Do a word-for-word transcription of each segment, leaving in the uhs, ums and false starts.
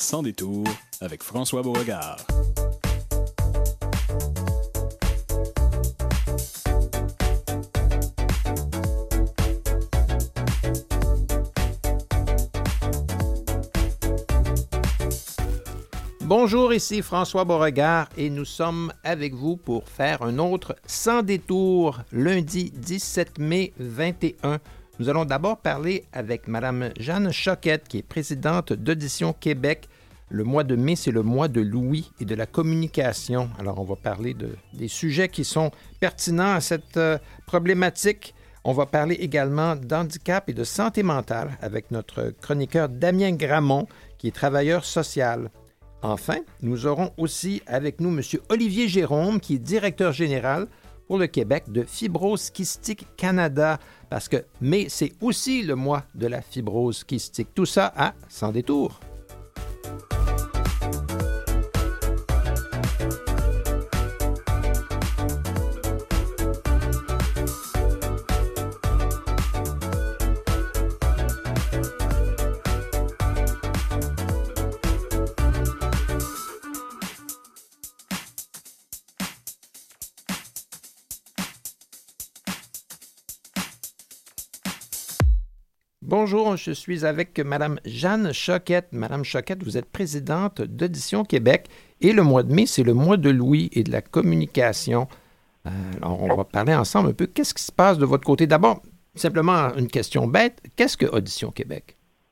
Sans détour avec François Beauregard. Bonjour, ici François Beauregard et nous sommes avec vous pour faire un autre Sans détour, lundi dix-sept mai vingt et un. Nous allons d'abord parler avec Mme Jeanne Choquette, qui est présidente d'Audition Québec. Le mois de mai, c'est le mois de l'ouïe et de la communication. Alors, on va parler de, des sujets qui sont pertinents à cette euh, problématique. On va parler également d'handicap et de santé mentale avec notre chroniqueur Damien Gramont, qui est travailleur social. Enfin, nous aurons aussi avec nous M. Olivier Jérôme, qui est directeur général pour le Québec de Fibrose Kystique Canada, parce que mai, c'est aussi le mois de la fibrose kystique. Tout ça à Sans détour. Bonjour, je suis avec Mme Jeanne Choquette. Mme Choquette, vous êtes présidente d'Audition Québec et le mois de mai, c'est le mois de l'ouïe et de la communication. Euh, alors, on va parler ensemble un peu. Qu'est-ce qui se passe de votre côté? D'abord, simplement une question bête. Qu'est-ce que Audition Québec?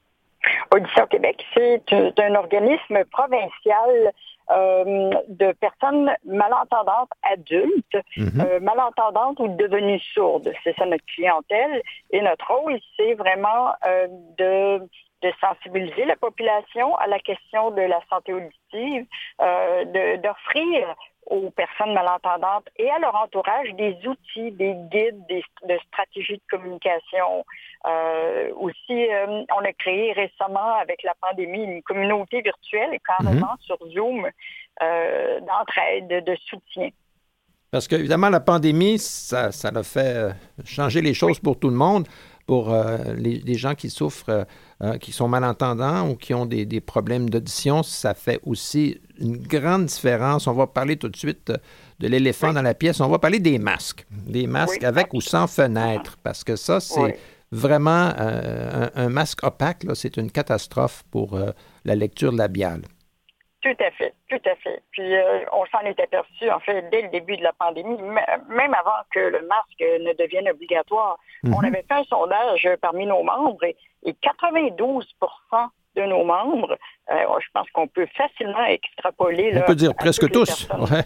Audition Québec, c'est un organisme provincial euh, de personnes malentendantes adultes, mm-hmm. euh, malentendantes ou devenues sourdes. C'est ça notre clientèle. Et notre rôle, c'est vraiment euh, de, de sensibiliser la population à la question de la santé auditive, euh, de, d'offrir aux personnes malentendantes et à leur entourage des outils, des guides, des de stratégies de communication. Euh, aussi, euh, on a créé récemment, avec la pandémie, une communauté virtuelle, carrément mm-hmm. sur Zoom, euh, d'entraide, de, de soutien. Parce qu'évidemment, la pandémie, ça, ça a fait changer les choses oui. pour tout le monde. Pour euh, les, les gens qui souffrent, euh, qui sont malentendants ou qui ont des, des problèmes d'audition, ça fait aussi une grande différence. On va parler tout de suite de l'éléphant oui. dans la pièce. On va parler des masques. Des masques oui. avec ou sans fenêtre, parce que ça, c'est oui. vraiment euh, un, un masque opaque. Là, c'est une catastrophe pour euh, la lecture labiale. Tout à fait, tout à fait. Puis euh, on s'en est aperçu, en fait, dès le début de la pandémie, m- même avant que le masque ne devienne obligatoire. Mm-hmm. On avait fait un sondage parmi nos membres et, et quatre-vingt-douze pour cent de nos membres, euh, je pense qu'on peut facilement extrapoler. On là, peut dire presque tous. Ouais.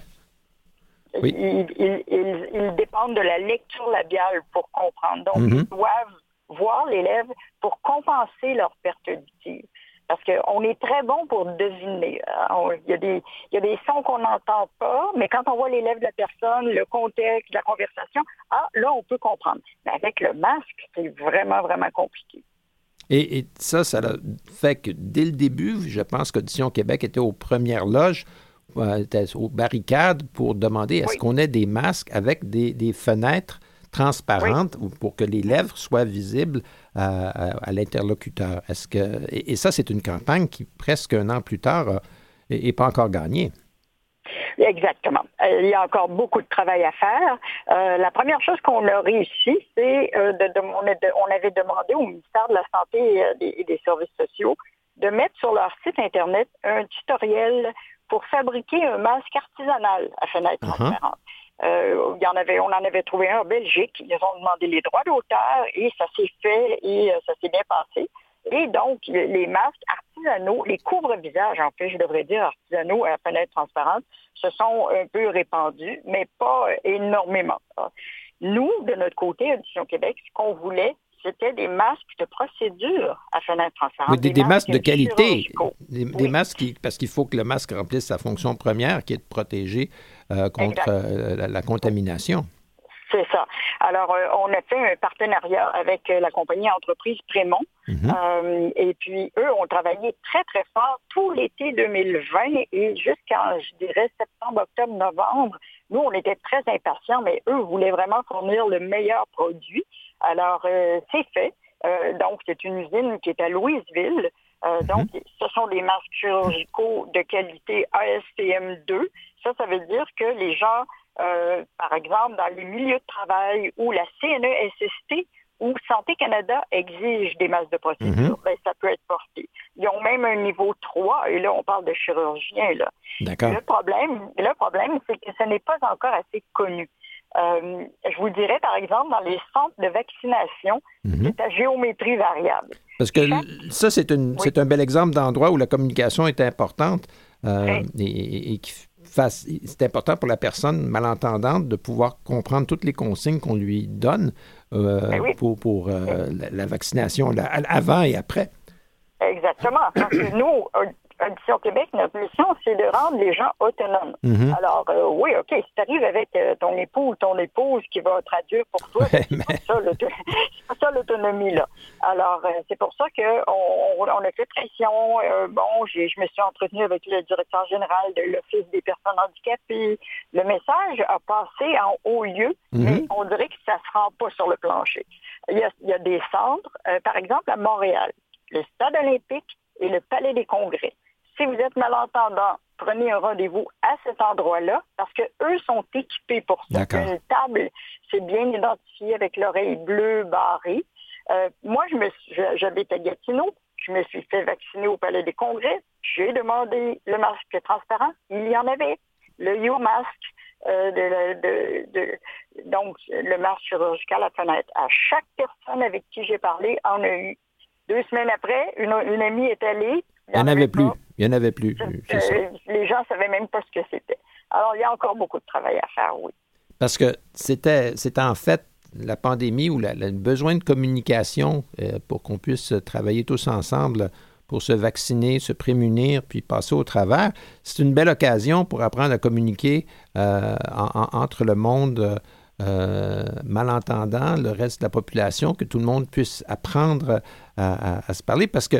Oui. Ils, ils, ils, ils dépendent de la lecture labiale pour comprendre. Donc, mm-hmm. ils doivent voir l'élève pour compenser leur perte auditive. Parce qu'on est très bon pour deviner. Il y a des, il y a des sons qu'on n'entend pas, mais quand on voit les lèvres de la personne, le contexte, la conversation, ah, là, on peut comprendre. Mais avec le masque, c'est vraiment, vraiment compliqué. Et, et ça, ça a fait que dès le début, je pense qu'Audition Québec était aux premières loges, euh, était aux barricades pour demander est-ce oui. qu'on ait des masques avec des, des fenêtres transparentes oui. pour que les lèvres soient visibles à, à, à l'interlocuteur. Est-ce que et, et ça, c'est une campagne qui, presque un an plus tard, n'est pas encore gagnée. Exactement. Il y a encore beaucoup de travail à faire. Euh, la première chose qu'on a réussi, c'est euh, de, de, on, a de, on avait demandé au ministère de la Santé et des, et des Services sociaux de mettre sur leur site Internet un tutoriel pour fabriquer un masque artisanal à fenêtre uh-huh. transparente. Euh, il y en avait, on en avait trouvé un en Belgique. Ils ont demandé les droits d'auteur et ça s'est fait et euh, ça s'est bien passé. Et donc, les masques artisanaux, les couvre-visages, en fait, je devrais dire artisanaux à fenêtre transparente, se sont un peu répandus, mais pas énormément. Nous, de notre côté, Audition Québec, ce qu'on voulait, c'était des masques de procédure à fenêtre transparente. Oui, des, des, des masques, masques de qualité. Des, oui. des masques, qui, parce qu'il faut que le masque remplisse sa fonction première, qui est de protéger euh, contre euh, la, la contamination. C'est ça. Alors, euh, on a fait un partenariat avec euh, la compagnie entreprise Prémont. Mm-hmm. Euh, et puis, eux ont travaillé très, très fort tout l'été deux mille vingt et jusqu'en, je dirais, septembre, octobre, novembre. Nous, on était très impatients, mais eux voulaient vraiment fournir le meilleur produit. Alors, euh, c'est fait. Euh, donc, c'est une usine qui est à Louisville. Euh, donc, mm-hmm. ce sont des masques chirurgicaux de qualité A S T M deux. Ça, ça veut dire que les gens, euh, par exemple, dans les milieux de travail où la C N E S S T ou Santé Canada exige des masques de procédure, mm-hmm. ben, ça peut être porté. Ils ont même un niveau trois, et là, on parle de chirurgien, là. D'accord. Le problème, le problème, c'est que ce n'est pas encore assez connu. Euh, je vous dirais, par exemple, dans les centres de vaccination, mm-hmm. c'est à géométrie variable. Parce que Chaque... ça, c'est, une, oui. c'est un bel exemple d'endroit où la communication est importante euh, oui. et, et qui fasse, c'est important pour la personne malentendante de pouvoir comprendre toutes les consignes qu'on lui donne euh, oui. pour, pour euh, la, la vaccination, la, avant et après. Exactement. Parce que nous, Audition Québec, notre mission, c'est de rendre les gens autonomes. Mm-hmm. Alors, euh, oui, OK, si tu arrives avec euh, ton époux ou ton épouse qui va traduire pour toi, ouais, c'est, mais... pas ça, l'auto... c'est pas ça l'autonomie, là. Alors, euh, c'est pour ça qu'on on a fait pression. Euh, bon, j'ai, je me suis entretenue avec le directeur général de l'Office des personnes handicapées. Le message a passé en haut lieu, mm-hmm. mais on dirait que ça ne se rend pas sur le plancher. Il y a, il y a des centres, euh, par exemple à Montréal, le Stade olympique et le Palais des congrès. Si vous êtes malentendant, prenez un rendez-vous à cet endroit-là parce qu'eux sont équipés pour ça. D'accord. Une table, c'est bien identifié avec l'oreille bleue barrée. Euh, moi, je me suis, j'habite à Gatineau. Je me suis fait vacciner au Palais des congrès. J'ai demandé le masque transparent. Il y en avait. Le U-masque, euh, de, de, de, donc le masque chirurgical à fenêtre. À chaque personne avec qui j'ai parlé en a eu. Deux semaines après, une, une amie est allée. Il n'y en avait plus. Il n'y en avait plus. C'est ça. Les gens ne savaient même pas ce que c'était. Alors, il y a encore beaucoup de travail à faire, oui. Parce que c'était, c'était en fait la pandémie ou la, le besoin de communication euh, pour qu'on puisse travailler tous ensemble pour se vacciner, se prémunir, puis passer au travers. C'est une belle occasion pour apprendre à communiquer euh, en, en, entre le monde euh, malentendant, le reste de la population, que tout le monde puisse apprendre à, à, à se parler. Parce que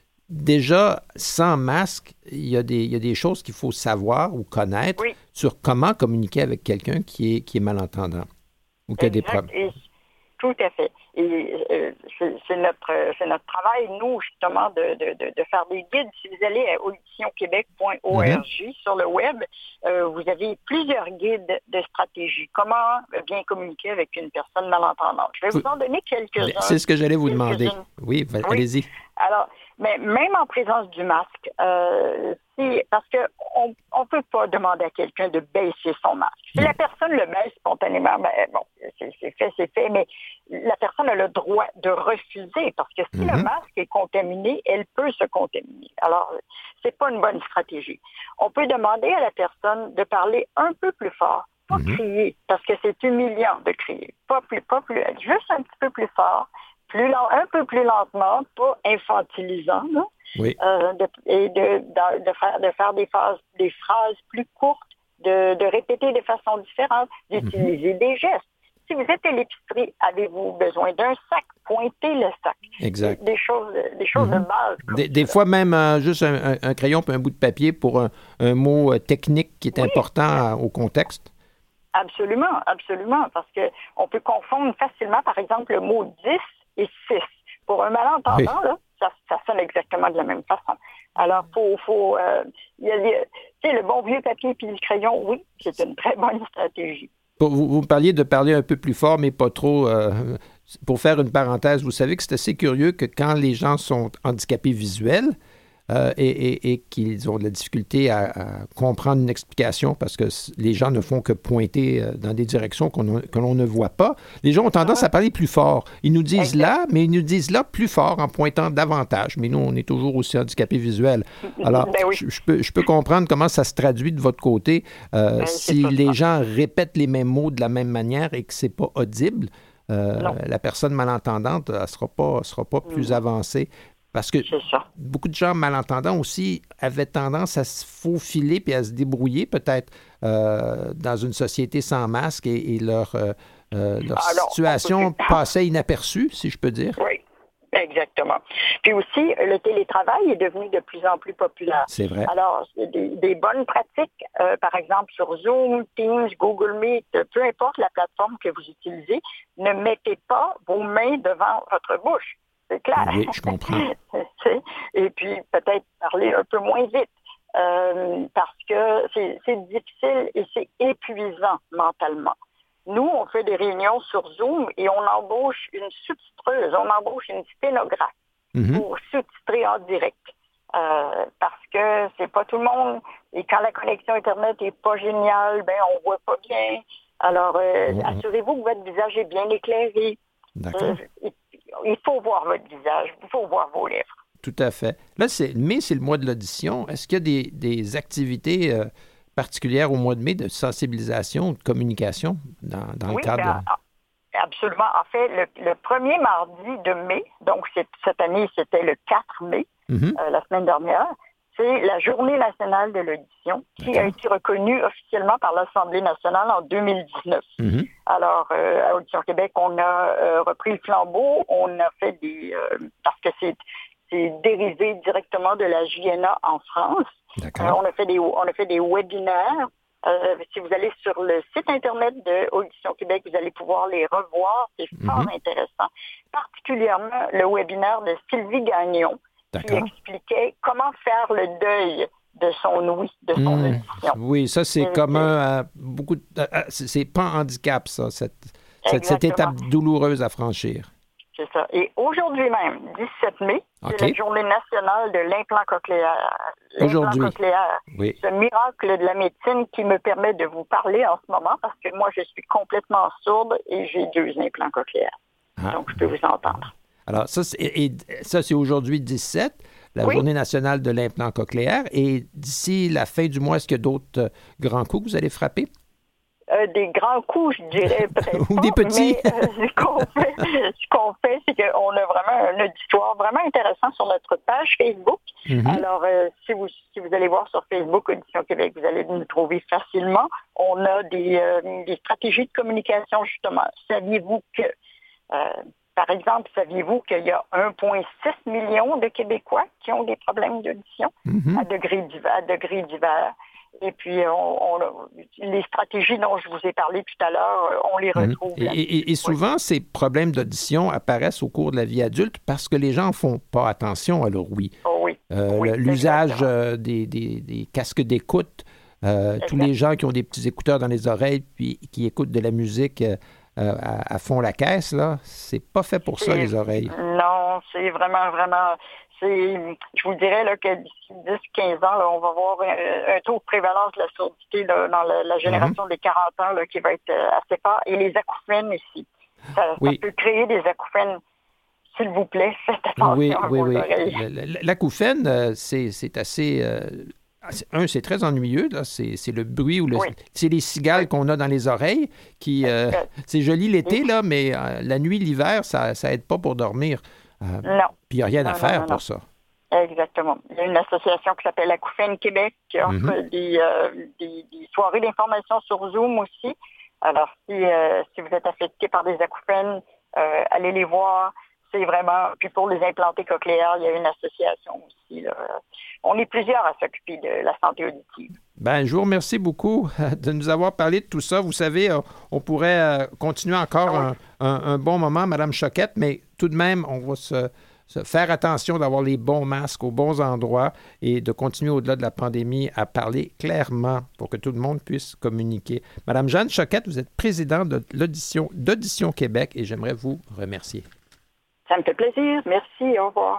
déjà, sans masque, il y a des, il y a des choses qu'il faut savoir ou connaître oui. sur comment communiquer avec quelqu'un qui est, qui est malentendant ou qui a des problèmes. Tout à fait. Et euh, c'est, c'est, notre, c'est notre travail, nous, justement, de, de, de, de faire des guides. Si vous allez à audition québec point org mm-hmm. sur le web, euh, vous avez plusieurs guides de stratégie. Comment bien communiquer avec une personne malentendante. Je vais vous en donner quelques-uns. C'est ce que j'allais vous demander. Oui, oui, allez-y. Alors, mais même en présence du masque, euh, si, parce qu'on ne peut pas demander à quelqu'un de baisser son masque. Si la personne le baisse spontanément, ben, bon, c'est, c'est fait, c'est fait, mais la personne a le droit de refuser parce que si mm-hmm. le masque est contaminé, elle peut se contaminer. Alors, c'est pas une bonne stratégie. On peut demander à la personne de parler un peu plus fort, pas mm-hmm. crier, parce que c'est humiliant de crier. Pas plus, pas plus, juste un petit peu plus fort. Plus lent, un peu plus lentement, pas infantilisant, là. Oui. Euh, de, et de, de, de, faire, de faire des phrases, des phrases plus courtes, de, de répéter de façon différente, d'utiliser mm-hmm. des gestes. Si vous êtes à l'épicerie, avez-vous besoin d'un sac? Pointez le sac. Exact. Des choses, des choses mm-hmm. de base. Des, des fois même euh, juste un, un, un crayon et un bout de papier pour un, un mot euh, technique qui est oui. important euh, au contexte. Absolument, absolument, parce qu'on peut confondre facilement, par exemple, le mot dix et six. Pour un malentendant, oui. là, ça, ça sonne exactement de la même façon. Alors, faut, faut, euh, y a, tu sais, le bon vieux papier puis le crayon, oui, c'est une très bonne stratégie. Vous, vous parliez de parler un peu plus fort, mais pas trop. Euh, pour faire une parenthèse, vous savez que c'est assez curieux que quand les gens sont handicapés visuels, Euh, et, et, et qu'ils ont de la difficulté à, à comprendre une explication parce que les gens ne font que pointer dans des directions qu'on, que l'on ne voit pas. Les gens ont tendance à parler plus fort. Ils nous disent là, mais ils nous disent là plus fort en pointant davantage. Mais nous, on est toujours aussi handicapés visuels. Alors, ben oui. je, je, peux, je peux comprendre comment ça se traduit de votre côté euh, ben, si les gens répètent les mêmes mots de la même manière et que c'est pas audible. Euh, la personne malentendante ne sera pas, sera pas plus avancée. Parce que beaucoup de gens malentendants aussi avaient tendance à se faufiler puis à se débrouiller peut-être euh, dans une société sans masque et, et leur, euh, leur Alors, situation peut... passait inaperçue, si je peux dire. Oui, exactement. Puis aussi, le télétravail est devenu de plus en plus populaire. C'est vrai. Alors, des, des bonnes pratiques, euh, par exemple sur Zoom, Teams, Google Meet, peu importe la plateforme que vous utilisez, ne mettez pas vos mains devant votre bouche. c'est clair. Oui, je comprends. Et puis, peut-être parler un peu moins vite. Euh, parce que c'est, c'est difficile et c'est épuisant mentalement. Nous, on fait des réunions sur Zoom et on embauche une sous-titreuse, on embauche une sténographe mm-hmm. pour sous-titrer en direct. Euh, parce que c'est pas tout le monde. Et quand la connexion Internet est pas géniale, ben on voit pas bien. Alors, euh, mm-hmm. assurez-vous que votre visage est bien éclairé. D'accord. Euh, il faut voir votre visage, il faut voir vos lèvres. Tout à fait. Là, c'est, mai, c'est le mois de l'audition. Est-ce qu'il y a des, des activités euh, particulières au mois de mai de sensibilisation, de communication dans, dans oui, le cadre ben, de... absolument. En fait, le, le premier mardi de mai, donc c'est, cette année, c'était le quatre mai, mm-hmm. euh, la semaine dernière, c'est la Journée nationale de l'audition qui D'accord. a été reconnue officiellement par l'Assemblée nationale en deux mille dix-neuf. Mm-hmm. Alors, euh, à Audition Québec, on a euh, repris le flambeau, on a fait des... Euh, parce que c'est... C'est dérivé directement de la J N A en France. Euh, on a fait des on a fait des webinaires. Euh, si vous allez sur le site internet de Audition Québec, vous allez pouvoir les revoir. C'est mm-hmm. fort intéressant. Particulièrement le webinaire de Sylvie Gagnon D'accord. qui expliquait comment faire le deuil de son ouïe, de son mmh. audition. Oui, ça c'est Et commun à beaucoup. De, à, c'est, c'est pas un handicap ça, cette, cette, cette étape douloureuse à franchir. C'est ça. Et aujourd'hui même, dix-sept mai, okay. c'est la journée nationale de l'implant cochléaire. L'implant aujourd'hui. cochléaire, oui. ce miracle de la médecine qui me permet de vous parler en ce moment parce que moi, je suis complètement sourde et j'ai deux implants cochléaires. Ah. Donc, je peux vous entendre. Alors, ça, c'est, et, ça, c'est aujourd'hui dix-sept, la oui. journée nationale de l'implant cochléaire. Et d'ici la fin du mois, est-ce qu'il y a d'autres euh, grands coups que vous allez frapper? Euh, des grands coups, je dirais peut-être Ou pas, des petits. Mais euh, ce, qu'on fait, ce qu'on fait, c'est qu'on a vraiment un auditoire vraiment intéressant sur notre page Facebook. Mm-hmm. Alors, euh, si vous si vous allez voir sur Facebook Audition Québec, vous allez nous trouver facilement. On a des, euh, des stratégies de communication, justement. Saviez-vous que, euh, par exemple, saviez-vous qu'il y a un virgule six million de Québécois qui ont des problèmes d'audition mm-hmm. à degré divers, à degré divers. Et puis, on, on, les stratégies dont je vous ai parlé tout à l'heure, on les retrouve. Mmh. Et, et, et souvent, oui. ces problèmes d'audition apparaissent au cours de la vie adulte parce que les gens ne font pas attention à leur ouïe. Oh oui. Euh, oui l'usage euh, des, des, des casques d'écoute, euh, tous les gens qui ont des petits écouteurs dans les oreilles puis qui écoutent de la musique euh, à, à fond la caisse, là, c'est pas fait pour ça, les oreilles. Non, c'est vraiment, vraiment... C'est, je vous dirais là, que d'ici dix à quinze ans, là, on va avoir un, un taux de prévalence de la surdité là, dans la, la génération mm-hmm. des quarante ans là, qui va être assez fort. Et les acouphènes aussi. Ça, oui. ça peut créer des acouphènes. S'il vous plaît, faites attention oui, à oui, vos oui. oreilles. L'acouphène, euh, c'est, c'est assez... Euh, un, c'est très ennuyeux. Là. C'est, c'est le bruit ou le, oui. c'est les cigales oui. qu'on a dans les oreilles. Qui, euh, c'est joli l'été, oui. là, mais euh, la nuit, l'hiver, ça n'aide pas pour dormir. Euh, non. Puis il n'y a rien non, à faire non, non, pour non. ça. Exactement. Il y a une association qui s'appelle Acouphènes Québec qui offre mm-hmm. des, euh, des, des soirées d'information sur Zoom aussi. Alors, si, euh, si vous êtes affecté par des acouphènes, euh, allez les voir. C'est vraiment... Puis pour les implantés cochléaires, il y a une association aussi. Là. On est plusieurs à s'occuper de la santé auditive. Bien, je vous remercie beaucoup de nous avoir parlé de tout ça. Vous savez, on pourrait continuer encore oui. un, un, un bon moment, Mme Choquette, mais tout de même, on va se, se faire attention d'avoir les bons masques aux bons endroits et de continuer au-delà de la pandémie à parler clairement pour que tout le monde puisse communiquer. Mme Jeanne Choquette, vous êtes présidente de l'audition d'Audition Québec et j'aimerais vous remercier. Ça me fait plaisir. Merci. Au revoir.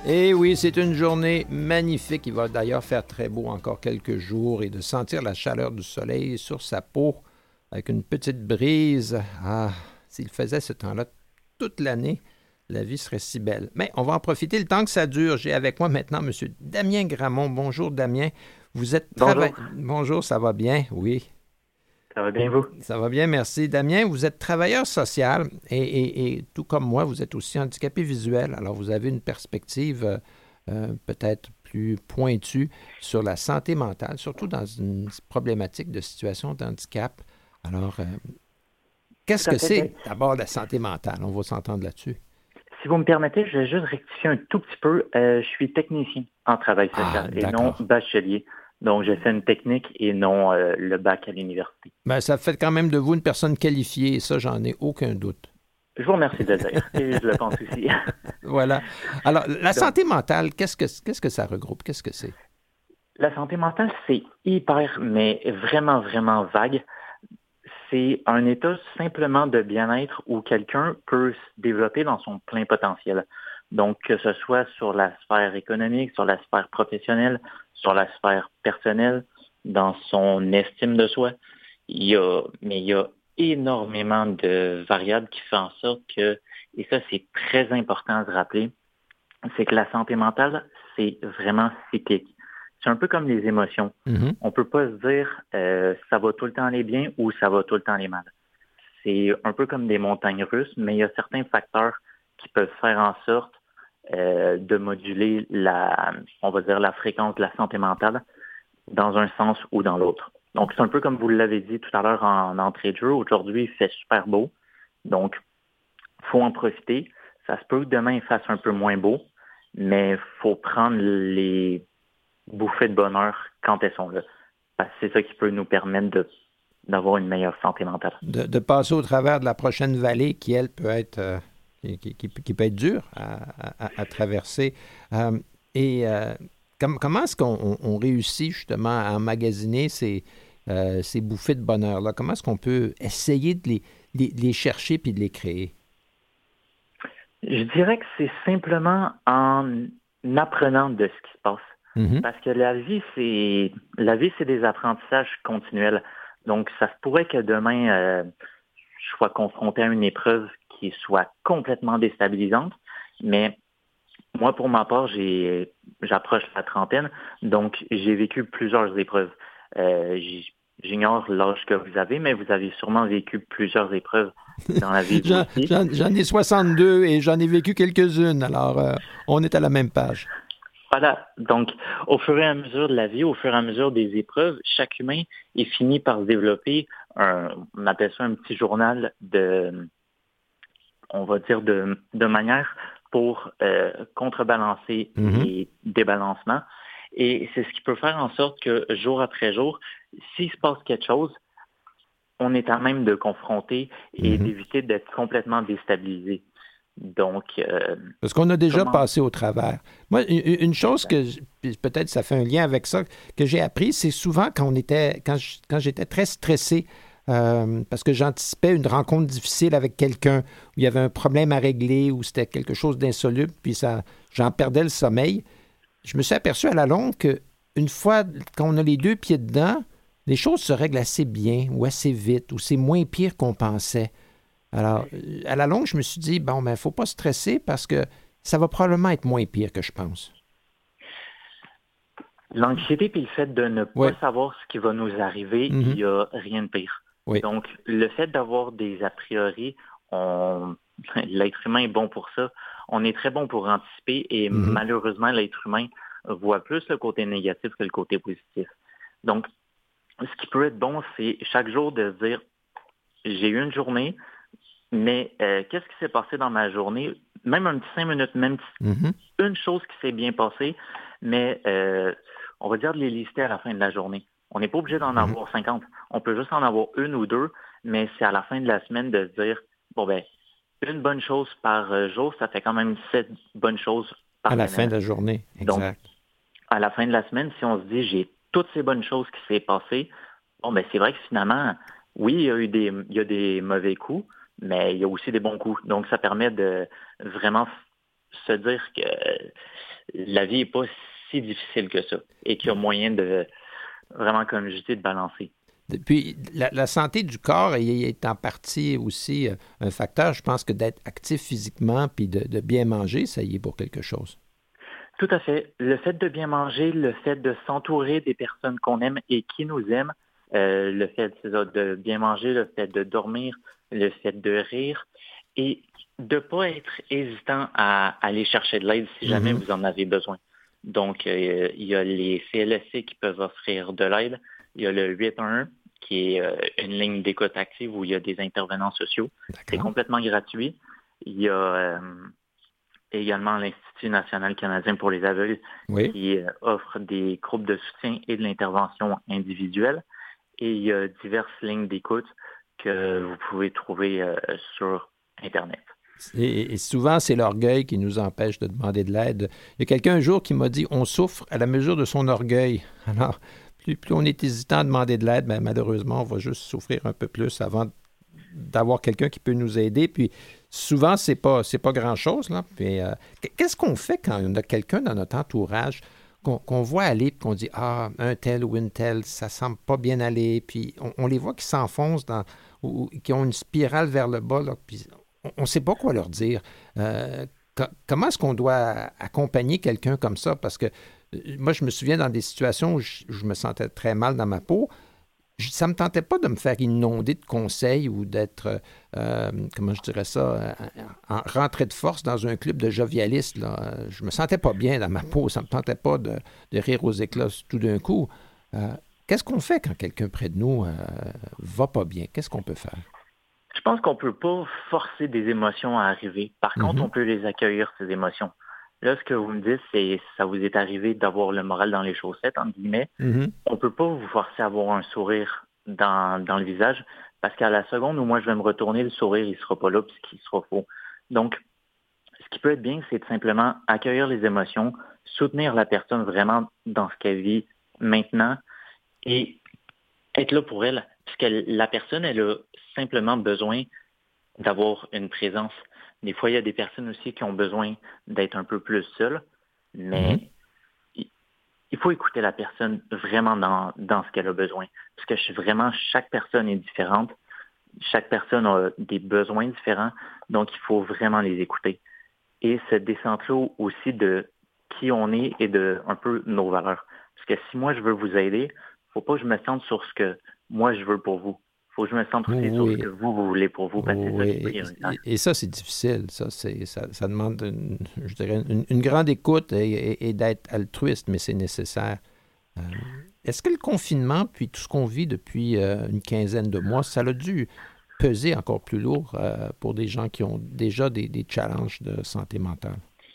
Et oui, c'est une journée magnifique. Il va d'ailleurs faire très beau encore quelques jours et de sentir la chaleur du soleil sur sa peau avec une petite brise. Ah, s'il faisait ce temps-là toute l'année, la vie serait si belle. Mais on va en profiter le temps que ça dure. J'ai avec moi maintenant M. Damien Gramont. Bonjour, Damien. Vous êtes travailleur. Bonjour. Bonjour, ça va bien? Oui. Ça va bien, vous? Ça va bien, merci. Damien, vous êtes travailleur social et, et, et tout comme moi, vous êtes aussi handicapé visuel. Alors, vous avez une perspective euh, euh, peut-être plus pointue sur la santé mentale, surtout dans une problématique de situation de handicap. Alors, euh, qu'est-ce que c'est d'abord la santé mentale? On va s'entendre là-dessus. Si vous me permettez, je vais juste rectifier un tout petit peu. Euh, je suis technicien en travail social ah, et non bachelier. Donc, j'ai fait une technique et non euh, le bac à l'université. Bien, ça fait quand même de vous une personne qualifiée et ça, j'en ai aucun doute. Je vous remercie de le dire et je le pense aussi. Voilà. Alors, la Donc, santé mentale, qu'est-ce que, qu'est-ce que ça regroupe? Qu'est-ce que c'est? La santé mentale, c'est hyper, mais vraiment, vraiment vague. C'est un état simplement de bien-être où quelqu'un peut se développer dans son plein potentiel. Donc, que ce soit sur la sphère économique, sur la sphère professionnelle, sur la sphère personnelle, dans son estime de soi. Il y a, mais il y a énormément de variables qui font en sorte que, et ça c'est très important à se rappeler, c'est que la santé mentale, c'est vraiment cyclique. C'est un peu comme les émotions. Mm-hmm. On ne peut pas se dire euh, ça va tout le temps aller bien ou ça va tout le temps aller mal. C'est un peu comme des montagnes russes, mais il y a certains facteurs qui peuvent faire en sorte euh, de moduler la, on va dire, la fréquence de la santé mentale dans un sens ou dans l'autre. Donc, c'est un peu comme vous l'avez dit tout à l'heure en entrée de jeu. Aujourd'hui, il fait super beau. Donc, il faut en profiter. Ça se peut que demain, il fasse un peu moins beau, mais il faut prendre les bouffées de bonheur quand elles sont là. Parce que c'est ça qui peut nous permettre de, d'avoir une meilleure santé mentale. De, de passer au travers de la prochaine vallée qui, elle, peut être, euh, qui, qui, qui peut être dure à, à, à traverser. Euh, et euh, com- comment est-ce qu'on on, on réussit justement à emmagasiner ces, euh, ces bouffées de bonheur-là? Comment est-ce qu'on peut essayer de les, les, les chercher puis de les créer? Je dirais que c'est simplement en apprenant de ce qui se passe. Mm-hmm. Parce que la vie, c'est la vie, c'est des apprentissages continuels. Donc, ça se pourrait que demain, euh, je sois confronté à une épreuve qui soit complètement déstabilisante. Mais moi, pour ma part, j'ai, j'approche la trentaine, donc j'ai vécu plusieurs épreuves. Euh, j'ignore l'âge que vous avez, mais vous avez sûrement vécu plusieurs épreuves dans la vie. j'en, j'en, j'en ai soixante-deux et j'en ai vécu quelques-unes, alors euh, on est à la même page. Voilà. Donc, au fur et à mesure de la vie, au fur et à mesure des épreuves, chaque humain est fini par se développer un, on appelle ça un petit journal de, on va dire, de, de manière pour euh, contrebalancer mm-hmm. les débalancements. Et c'est ce qui peut faire en sorte que jour après jour, s'il se passe quelque chose, on est à même de confronter et mm-hmm. d'éviter d'être complètement déstabilisé. Donc, euh, parce qu'on a déjà comment... passé au travers. Moi, une chose que, peut-être ça fait un lien avec ça, que j'ai appris, c'est souvent quand on était, quand, je, quand j'étais très stressé, euh, parce que j'anticipais une rencontre difficile avec quelqu'un, où il y avait un problème à régler, où c'était quelque chose d'insoluble, puis ça, j'en perdais le sommeil. Je me suis aperçu à la longue qu'une fois, quand on a les deux pieds dedans, les choses se règlent assez bien, ou assez vite, ou c'est moins pire qu'on pensait. Alors, à la longue, je me suis dit, bon, ben, il ne faut pas stresser parce que ça va probablement être moins pire que je pense. L'anxiété puis le fait de ne pas oui. savoir ce qui va nous arriver, mm-hmm. il n'y a rien de pire. Oui. Donc, le fait d'avoir des a priori, on... l'être humain est bon pour ça. On est très bon pour anticiper et mm-hmm. malheureusement, l'être humain voit plus le côté négatif que le côté positif. Donc, ce qui peut être bon, c'est chaque jour de se dire, j'ai eu une journée, mais euh, qu'est-ce qui s'est passé dans ma journée? Même un petit cinq minutes, même mm-hmm. une chose qui s'est bien passée, mais euh, on va dire de les lister à la fin de la journée. On n'est pas obligé d'en mm-hmm. avoir cinquante. On peut juste en avoir une ou deux, mais c'est à la fin de la semaine de se dire, bon ben, une bonne chose par jour, ça fait quand même sept bonnes choses par semaine. À la fin de la journée, exact. Donc, à la fin de la semaine, si on se dit, j'ai toutes ces bonnes choses qui s'est passées, bon ben c'est vrai que finalement, oui, il y a eu des, il y a des mauvais coups, mais il y a aussi des bons coups. Donc, ça permet de vraiment se dire que la vie n'est pas si difficile que ça et qu'il y a moyen de vraiment, comme je dis, de balancer. Puis, la, la santé du corps est en partie aussi un facteur. Je pense que d'être actif physiquement puis de, de bien manger, ça y est pour quelque chose. Tout à fait. Le fait de bien manger, le fait de s'entourer des personnes qu'on aime et qui nous aiment, euh, le fait de bien manger, le fait de dormir, le fait de rire et de ne pas être hésitant à aller chercher de l'aide si jamais mm-hmm. vous en avez besoin. Donc, euh, il y a les C L S C qui peuvent offrir de l'aide. Il y a le huit un un qui est euh, une ligne d'écoute active où il y a des intervenants sociaux. D'accord. C'est complètement gratuit. Il y a euh, également l'Institut national canadien pour les aveugles oui. qui euh, offre des groupes de soutien et de l'intervention individuelle. Et il y a diverses lignes d'écoute que vous pouvez trouver euh, sur Internet. Et, et souvent, c'est l'orgueil qui nous empêche de demander de l'aide. Il y a quelqu'un un jour qui m'a dit « on souffre à la mesure de son orgueil ». Alors, plus, plus on est hésitant à demander de l'aide, bien, malheureusement, on va juste souffrir un peu plus avant d'avoir quelqu'un qui peut nous aider. Puis souvent, c'est pas, c'est pas grand-chose, là. Puis, euh, qu'est-ce qu'on fait quand on a quelqu'un dans notre entourage qu'on, qu'on voit aller et qu'on dit « ah, un tel ou une telle, ça semble pas bien aller ». Puis on, on les voit qui s'enfoncent dans, ou, ou qui ont une spirale vers le bas, là, puis on ne sait pas quoi leur dire. Euh, co- comment est-ce qu'on doit accompagner quelqu'un comme ça? Parce que euh, moi, je me souviens dans des situations où je, je me sentais très mal dans ma peau. Je, ça ne me tentait pas de me faire inonder de conseils ou d'être, euh, comment je dirais ça, en rentrée de force dans un club de jovialistes. Là. Je ne me sentais pas bien dans ma peau. Ça ne me tentait pas de, de rire aux éclats tout d'un coup. Euh, qu'est-ce qu'on fait quand quelqu'un près de nous ne euh, va pas bien? Qu'est-ce qu'on peut faire? Je pense qu'on ne peut pas forcer des émotions à arriver. Par mm-hmm. contre, on peut les accueillir, ces émotions. Là, ce que vous me dites, c'est ça vous est arrivé d'avoir le moral dans les chaussettes, entre guillemets. Mm-hmm. On ne peut pas vous forcer à avoir un sourire dans, dans le visage parce qu'à la seconde où moi je vais me retourner, le sourire, il ne sera pas là puisqu'il sera faux. Donc, ce qui peut être bien, c'est de simplement accueillir les émotions, soutenir la personne vraiment dans ce qu'elle vit maintenant et être là pour elle. Parce que la personne, elle a simplement besoin d'avoir une présence. Des fois, il y a des personnes aussi qui ont besoin d'être un peu plus seules, mais mm-hmm. il, il faut écouter la personne vraiment dans, dans ce qu'elle a besoin. Parce que je, vraiment, chaque personne est différente. Chaque personne a des besoins différents, donc il faut vraiment les écouter. Et se décentrer aussi de qui on est et de un peu nos valeurs. Parce que si moi, je veux vous aider, il ne faut pas que je me sente sur ce que moi, je veux pour vous. Il faut que je me centre aussi oui. sur ce que vous, vous voulez pour vous. Parce que oui. c'est ça, et, et ça, c'est difficile. Ça, c'est, ça, ça demande, une, je dirais, une, une grande écoute et, et, et d'être altruiste, mais c'est nécessaire. Euh, est-ce que le confinement, puis tout ce qu'on vit depuis euh, une quinzaine de mois, ça a dû peser encore plus lourd euh, pour des gens qui ont déjà des, des challenges de santé mentale?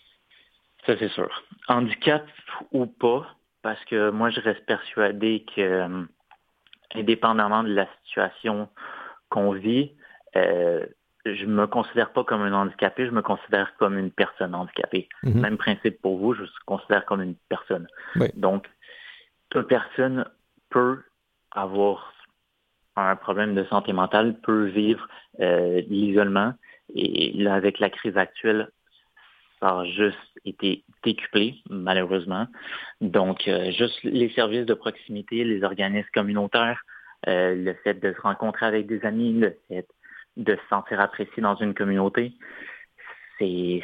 Ça, c'est sûr. Handicap ou pas, parce que moi, je reste persuadé que... Euh, indépendamment de la situation qu'on vit, euh, je me considère pas comme un handicapé, je me considère comme une personne handicapée. Mm-hmm. Même principe pour vous, je me considère comme une personne. Oui. Donc, toute personne peut avoir un problème de santé mentale, peut vivre euh, l'isolement. Et là, avec la crise actuelle, ça a juste été décuplé, malheureusement. Donc, euh, juste les services de proximité, les organismes communautaires, euh, le fait de se rencontrer avec des amis, le fait de se sentir apprécié dans une communauté, c'est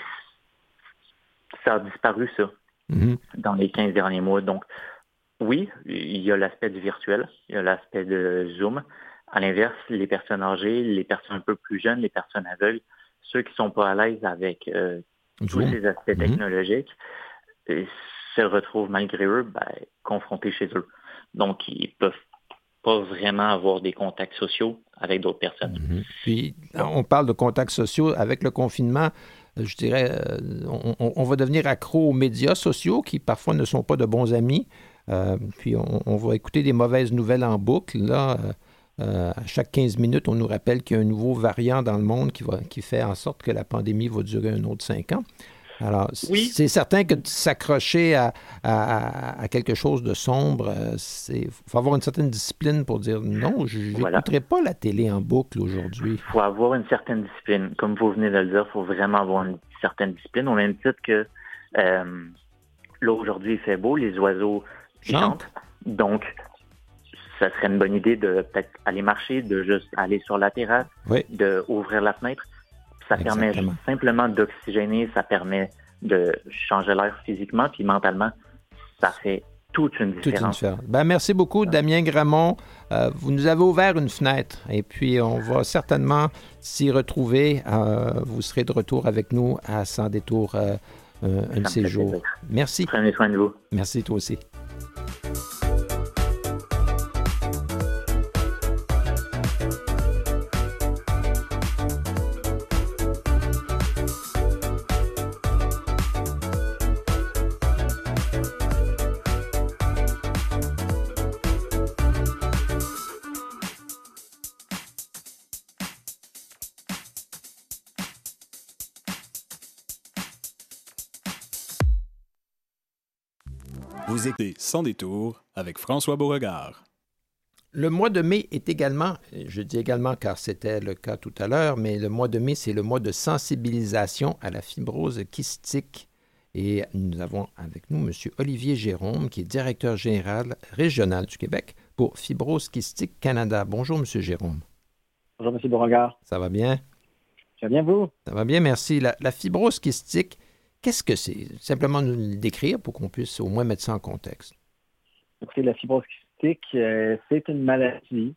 ça a disparu, ça, mm-hmm. dans les quinze derniers mois. Donc, oui, il y a l'aspect du virtuel, il y a l'aspect de Zoom. À l'inverse, les personnes âgées, les personnes un peu plus jeunes, les personnes aveugles, ceux qui ne sont pas à l'aise avec euh, tous ces aspects mm-hmm. technologiques, euh, se retrouvent malgré eux ben, confrontés chez eux. Donc, ils ne peuvent pas vraiment avoir des contacts sociaux avec d'autres personnes. Mm-hmm. Puis, on parle de contacts sociaux. Avec le confinement, je dirais, on, on va devenir accro aux médias sociaux qui parfois ne sont pas de bons amis. Euh, puis, on, on va écouter des mauvaises nouvelles en boucle. Là, euh, à chaque quinze minutes, on nous rappelle qu'il y a un nouveau variant dans le monde qui, va, qui fait en sorte que la pandémie va durer un autre cinq ans. Alors, oui. c'est certain que de s'accrocher à, à, à quelque chose de sombre, il faut avoir une certaine discipline pour dire non, je n'écouterai voilà. pas la télé en boucle aujourd'hui. Il faut avoir une certaine discipline. Comme vous venez de le dire, il faut vraiment avoir une certaine discipline, au même titre que euh, là, aujourd'hui, il fait beau, les oiseaux ils Chante. chantent. Donc, ça serait une bonne idée de peut-être aller marcher, de juste aller sur la terrasse, Oui. d'ouvrir la fenêtre. Ça Exactement. permet simplement d'oxygéner, ça permet de changer l'air physiquement, puis mentalement, ça fait toute une différence. Toute une différence. Ben, merci beaucoup, Damien Gramont. Euh, vous nous avez ouvert une fenêtre et puis on va certainement s'y retrouver. Euh, vous serez de retour avec nous à Sans détour euh, un, un de ces jours. Plaisir. Merci. Prenez soin de vous. Merci, toi aussi. Vous écoutez Sans détour avec François Beauregard. Le mois de mai est également, je dis également car c'était le cas tout à l'heure, mais le mois de mai, c'est le mois de sensibilisation à la fibrose kystique. Et nous avons avec nous M. Olivier Jérôme, qui est directeur général régional du Québec pour Fibrose Kystique Canada. Bonjour, M. Jérôme. Bonjour, M. Beauregard. Ça va bien? Ça va bien, vous? Ça va bien, merci. La, la fibrose kystique, qu'est-ce que c'est? Simplement nous le décrire pour qu'on puisse au moins mettre ça en contexte. Écoutez, la fibrose kystique, euh, c'est une maladie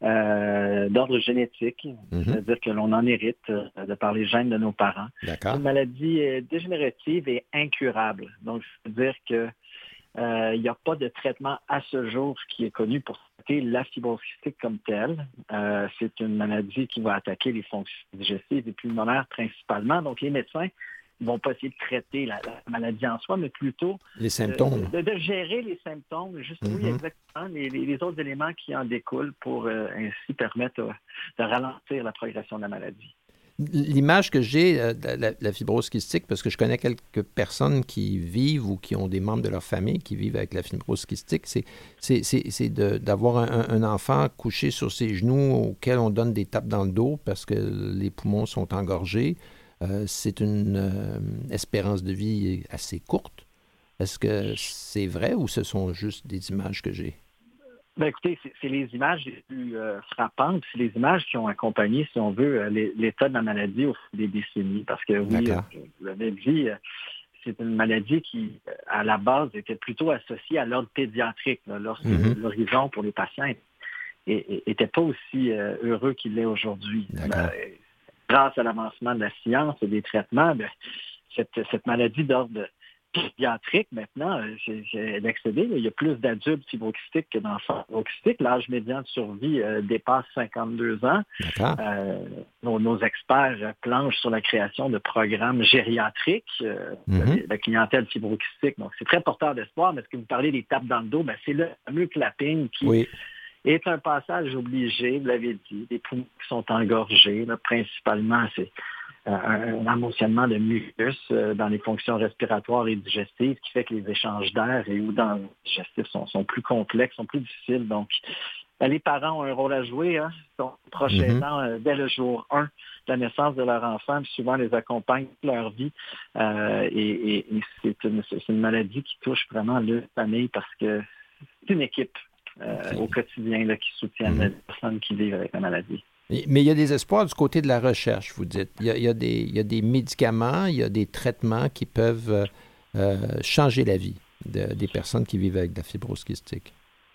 euh, d'ordre génétique, Mm-hmm. c'est-à-dire que l'on en hérite euh, de par les gènes de nos parents. D'accord. C'est une maladie euh, dégénérative et incurable. Donc, c'est-à-dire que euh, il n'y a pas de traitement à ce jour qui est connu pour traiter la fibrose kystique comme telle. Euh, c'est une maladie qui va attaquer les fonctions digestives et pulmonaires principalement. Donc, les médecins ne vont pas essayer de traiter la, la maladie en soi, mais plutôt Les symptômes. de, de, de gérer les symptômes, juste Mm-hmm. oui, exactement, les, les, les autres éléments qui en découlent pour euh, ainsi permettre euh, de ralentir la progression de la maladie. L'image que j'ai euh, de la, la fibrose kystique, parce que je connais quelques personnes qui vivent ou qui ont des membres de leur famille qui vivent avec la fibrose kystique, c'est, c'est, c'est, c'est de, d'avoir un, un enfant couché sur ses genoux auquel on donne des tapes dans le dos parce que les poumons sont engorgés. Euh, c'est une euh, espérance de vie assez courte. Est-ce que c'est vrai ou ce sont juste des images que j'ai? Ben, écoutez, c'est, c'est les images les plus euh, frappantes, c'est les images qui ont accompagné, si on veut, euh, les, l'état de la maladie au fil des décennies. Parce que oui, euh, vous l'avez dit, euh, c'est une maladie qui, à la base, était plutôt associée à l'ordre pédiatrique, là, lorsque mm-hmm. l'horizon pour les patients n'était pas aussi euh, heureux qu'il l'est aujourd'hui. Ben, grâce à l'avancement de la science et des traitements, bien, cette, cette maladie d'ordre pédiatrique, maintenant, j'ai, j'ai excédé. Il y a plus d'adultes fibrokystiques que d'enfants fibrokystiques. L'âge médian de survie euh, dépasse cinquante-deux ans. Euh, nos, nos experts planchent sur la création de programmes gériatriques euh, mm-hmm. de la clientèle fibrokystique. Donc, c'est très porteur d'espoir, mais est-ce que vous parlez des tapes dans le dos? Bien, c'est le fameux clapping qui... Oui. est un passage obligé, vous l'avez dit, des poumons qui sont engorgés. Là, principalement, c'est euh, un, un amoncellement de mucus euh, dans les fonctions respiratoires et digestives qui fait que les échanges d'air et ou dans le digestif sont, sont plus complexes, sont plus difficiles. Donc, ben, les parents ont un rôle à jouer. Hein, ils sont proches mm-hmm. aidants euh, dès le jour un de la naissance de leur enfant, puis souvent les accompagnent toute leur vie. Euh, et, et, et c'est, une, c'est une maladie qui touche vraiment la famille parce que c'est une équipe. Euh, okay. Au quotidien là, qui soutiennent mmh. les personnes qui vivent avec la maladie. Mais il y a des espoirs du côté de la recherche, vous dites. Il y a, il y a, des, il y a des médicaments, il y a des traitements qui peuvent euh, changer la vie de, des personnes qui vivent avec de la fibrose kystique.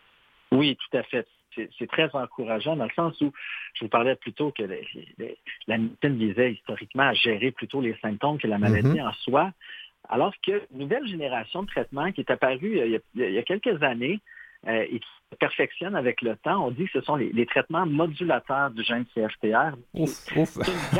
Oui, tout à fait. C'est, c'est très encourageant dans le sens où je vous parlais plutôt que les, les, la médecine visait historiquement à gérer plutôt les symptômes que la maladie mmh. en soi, alors que une nouvelle génération de traitements qui est apparue il y a, il y a quelques années, Euh, et qui se perfectionne avec le temps. On dit que ce sont les, les traitements modulateurs du gène C F T R. Ouf, ouf.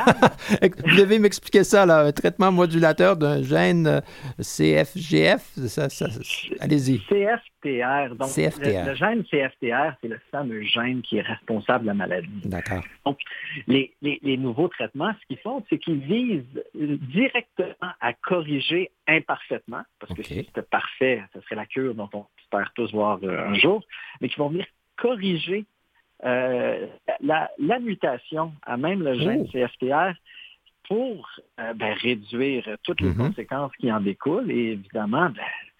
Vous devez m'expliquer ça, là, un traitement modulateur d'un gène C F G F? Ça, ça, ça, allez-y. C F T R. Donc, C F T R. Le, le gène C F T R, c'est le fameux gène qui est responsable de la maladie. D'accord. Donc, les, les, les nouveaux traitements, ce qu'ils font, c'est qu'ils visent directement à corriger imparfaitement, parce okay. que si c'était parfait, ce serait la cure dont on espère tous voir euh, un jour, mais qui vont venir corriger euh, la, la mutation à même le gène oh. C F T R pour euh, ben, réduire toutes les mm-hmm. conséquences qui en découlent et évidemment ben,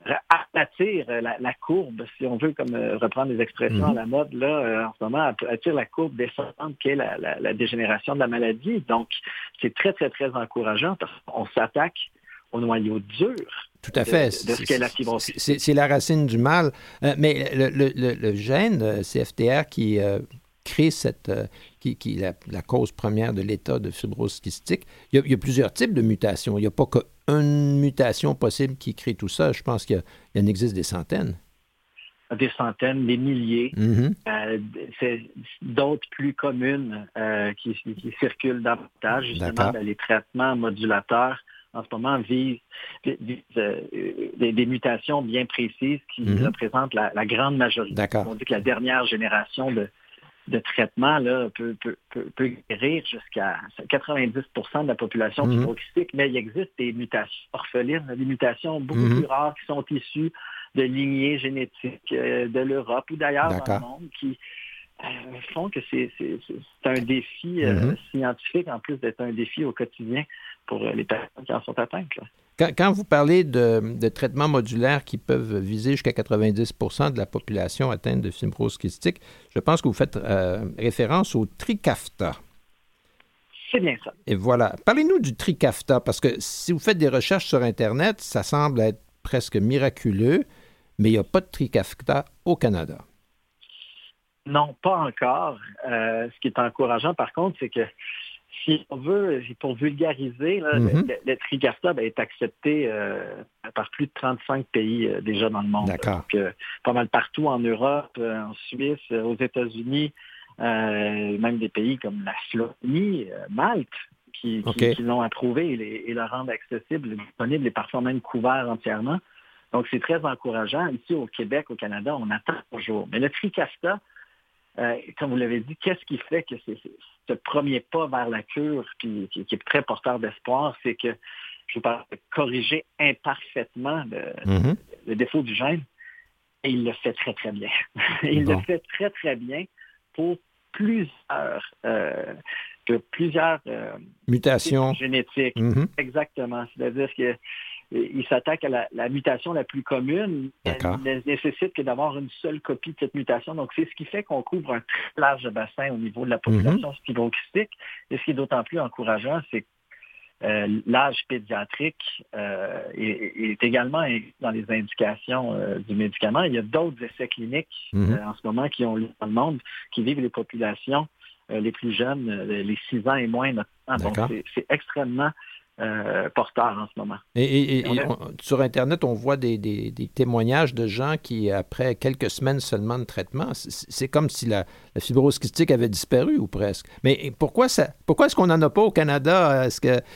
aplatir la, la courbe, si on veut, comme euh, reprendre les expressions mmh. à la mode, là, euh, en ce moment, aplatir la courbe descendante qu'est la, la, la dégénération de la maladie. Donc, c'est très, très, très encourageant parce qu'on s'attaque au noyau dur. Tout à fait. De, de ce qu'est la fibrose. C'est, c'est la racine du mal. Euh, mais le, le, le, le gène euh, C F T R qui euh, crée cette, euh, qui, qui est la, la cause première de l'état de fibrose kystique, il y, a, il y a plusieurs types de mutations. Il n'y a pas qu'une mutation possible qui crée tout ça. Je pense qu'il y, a, il y en existe des centaines. Des centaines, des milliers. Mm-hmm. Euh, c'est d'autres plus communes euh, qui, qui circulent davantage. Justement, ben, les traitements modulateurs en ce moment visent, visent euh, des, des mutations bien précises qui mm-hmm. représentent la, la grande majorité. D'accord. On dit que la dernière génération de, de traitements là, peut, peut, peut, peut guérir jusqu'à quatre-vingt-dix pour cent de la population mm-hmm. fibrokystique, mais il existe des mutations orphelines, des mutations beaucoup mm-hmm. plus rares qui sont issues de lignées génétiques euh, de l'Europe ou d'ailleurs D'accord. dans le monde qui euh, font que c'est, c'est, c'est un défi euh, mm-hmm. scientifique en plus d'être un défi au quotidien pour euh, les personnes qui en sont atteintes. Là. Quand, quand vous parlez de, de traitements modulaires qui peuvent viser jusqu'à quatre-vingt-dix pour cent de la population atteinte de fibrose kystique, je pense que vous faites euh, référence au Trikafta. C'est bien ça. Et voilà. Parlez-nous du Trikafta, parce que si vous faites des recherches sur Internet, ça semble être presque miraculeux, mais il n'y a pas de Trikafta au Canada. Non, pas encore. Euh, ce qui est encourageant, par contre, c'est que si on veut, pour vulgariser, là, mm-hmm. le, le Trikafta ben, est accepté euh, par plus de trente-cinq pays euh, déjà dans le monde. D'accord. Donc, euh, pas mal partout en Europe, euh, en Suisse, euh, aux États-Unis, euh, même des pays comme la Slovénie, euh, Malte, qui, okay. qui, qui l'ont approuvé et, les, et le rendent accessible, disponible et parfois même couvert entièrement. Donc, c'est très encourageant. Ici, au Québec, au Canada, on attend toujours. Mais le Trikafta, euh, comme vous l'avez dit, qu'est-ce qui fait que c'est, c'est ce premier pas vers la cure, puis, qui, qui est très porteur d'espoir, c'est que, je vous parle de corriger imparfaitement le, mm-hmm. le défaut du gène, et il le fait très, très bien. il bon. le fait très, très bien pour plusieurs, euh, que plusieurs euh, mutations génétiques. Mm-hmm. Exactement. C'est-à-dire que il s'attaque à la, la mutation la plus commune. D'accord. Elle ne nécessite que d'avoir une seule copie de cette mutation. Donc, c'est ce qui fait qu'on couvre un très large bassin au niveau de la population mm-hmm. fibrokystique. Et ce qui est d'autant plus encourageant, c'est que euh, l'âge pédiatrique euh, est, est également dans les indications euh, du médicament. Il y a d'autres essais cliniques mm-hmm. euh, en ce moment qui ont lieu dans le monde, qui vivent les populations euh, les plus jeunes, euh, les six ans et moins notamment. Donc, c'est, c'est extrêmement Euh, porteur en ce moment. Et, et, et, et on, sur Internet, on voit des, des, des témoignages de gens qui, après quelques semaines seulement de traitement, c'est, c'est comme si la, la fibrose kystique avait disparu ou presque. Mais pourquoi ça, pourquoi est-ce qu'on n'en a pas au Canada? Est-ce que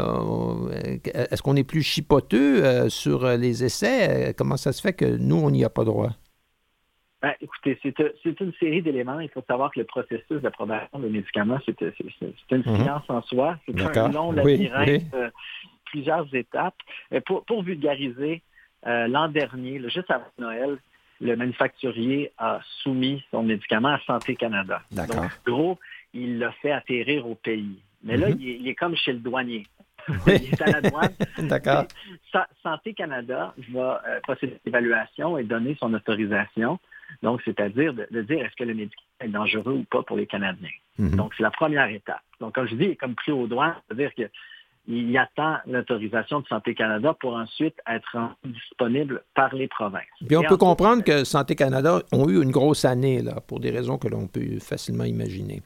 euh, est-ce qu'on est plus chipoteux euh, sur les essais? Comment ça se fait que nous, on n'y a pas droit? Ben, écoutez, c'est, c'est une série d'éléments. Il faut savoir que le processus d'approbation des médicaments, c'est, c'est, c'est une mmh. science en soi. C'est D'accord. un long labyrinthe, oui, oui. Euh, plusieurs étapes. Pour, pour vulgariser, euh, l'an dernier, là, juste avant Noël, le manufacturier a soumis son médicament à Santé Canada. D'accord. Donc, en gros, il l'a fait atterrir au pays. Mais là, mmh. il, est, il est comme chez le douanier. Oui. Il est à la douane. D'accord. Santé Canada va euh, procéder à l'évaluation et donner son autorisation. Donc, c'est-à-dire de, de dire est-ce que le médicament est dangereux ou pas pour les Canadiens. Mm-hmm. Donc, c'est la première étape. Donc, comme je dis, il est comme pris aux douanes, c'est-à-dire qu'il attend l'autorisation de Santé Canada pour ensuite être disponible par les provinces. Puis on Et peut ensuite, comprendre que Santé Canada ont eu une grosse année, là, pour des raisons que l'on peut facilement imaginer.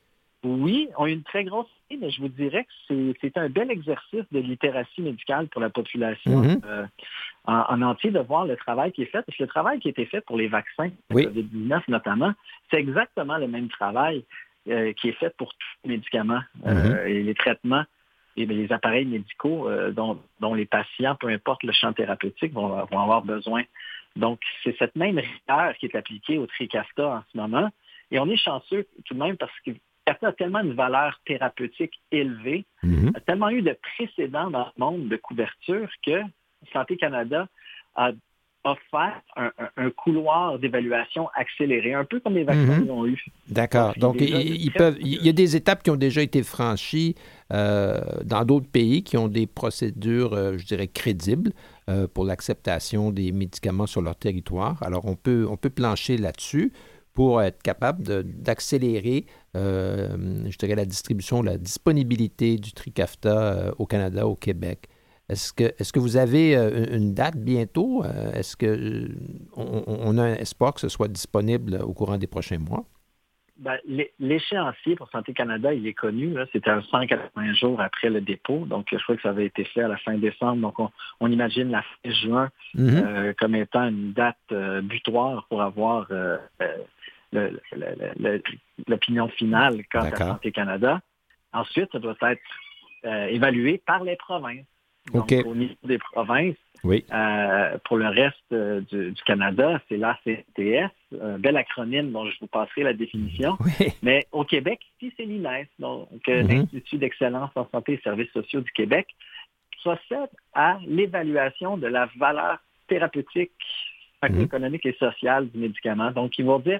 Oui, ont eu une très grosse année, mais je vous dirais que c'est, c'est un bel exercice de littératie médicale pour la population mm-hmm. euh, en, en entier de voir le travail qui est fait. Parce que le travail qui a été fait pour les vaccins, oui. covid dix-neuf notamment, c'est exactement le même travail euh, qui est fait pour tous les médicaments euh, mm-hmm. et les traitements et bien, les appareils médicaux euh, dont, dont les patients, peu importe le champ thérapeutique, vont, vont avoir besoin. Donc, c'est cette même rigueur qui est appliquée au Trikafta en ce moment. Et on est chanceux tout de même parce que Trikafta a tellement une valeur thérapeutique élevée, mm-hmm. a tellement eu de précédents dans le monde de couverture que Santé Canada a offert un, un, un couloir d'évaluation accéléré, un peu comme les vaccins mm-hmm. l'ont eu. D'accord. Donc, Donc ils, ils peuvent, il y a des étapes qui ont déjà été franchies euh, dans d'autres pays qui ont des procédures, euh, je dirais, crédibles euh, pour l'acceptation des médicaments sur leur territoire. Alors, on peut, on peut plancher là-dessus pour être capable de, d'accélérer, euh, je dirais, la distribution, la disponibilité du Trikafta euh, au Canada, au Québec. Est-ce que, est-ce que vous avez euh, une date bientôt? Euh, est-ce qu'on euh, on a un espoir que ce soit disponible au courant des prochains mois? Ben, l'échéancier pour Santé Canada, il est connu. Là, c'était un cent quatre-vingts jours après le dépôt. Donc, je crois que ça avait été fait à la fin décembre. Donc, on, on imagine la fin juin mm-hmm. euh, comme étant une date euh, butoir pour avoir euh, euh, le, le, le, l'opinion finale quant D'accord. à Santé Canada. Ensuite, ça doit être euh, évalué par les provinces. Donc, okay. au niveau des provinces, oui. euh, pour le reste euh, du, du Canada, c'est l'A C T S, un bel acronyme dont je vous passerai la définition. Oui. Mais au Québec, ici, c'est l'I N E S, donc euh, mm-hmm. l'Institut d'excellence en santé et services sociaux du Québec, procède à l'évaluation de la valeur thérapeutique, mm-hmm. économique et sociale du médicament. Donc, ils vont dire,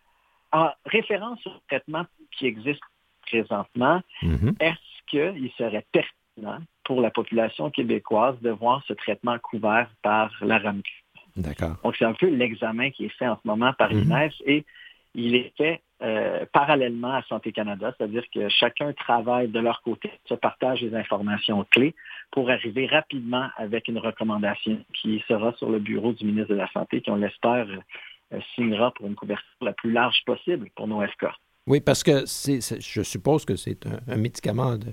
en référence au traitement qui existe présentement, mm-hmm. est-ce qu'il serait pertinent pour la population québécoise de voir ce traitement couvert par la RAMQ. D'accord. Donc, c'est un peu l'examen qui est fait en ce moment par l'I N E S mm-hmm. et il est fait euh, parallèlement à Santé Canada, c'est-à-dire que chacun travaille de leur côté, se partage les informations clés pour arriver rapidement avec une recommandation qui sera sur le bureau du ministre de la Santé, qui, on l'espère, euh, signera pour une couverture la plus large possible pour nos F K. Oui, parce que c'est, c'est, je suppose que c'est un, un médicament de...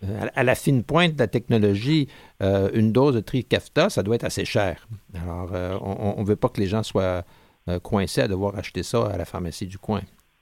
À la fine pointe de la technologie, euh, une dose de Trikafta, ça doit être assez cher. Alors, euh, on ne veut pas que les gens soient euh, coincés à devoir acheter ça à la pharmacie du coin.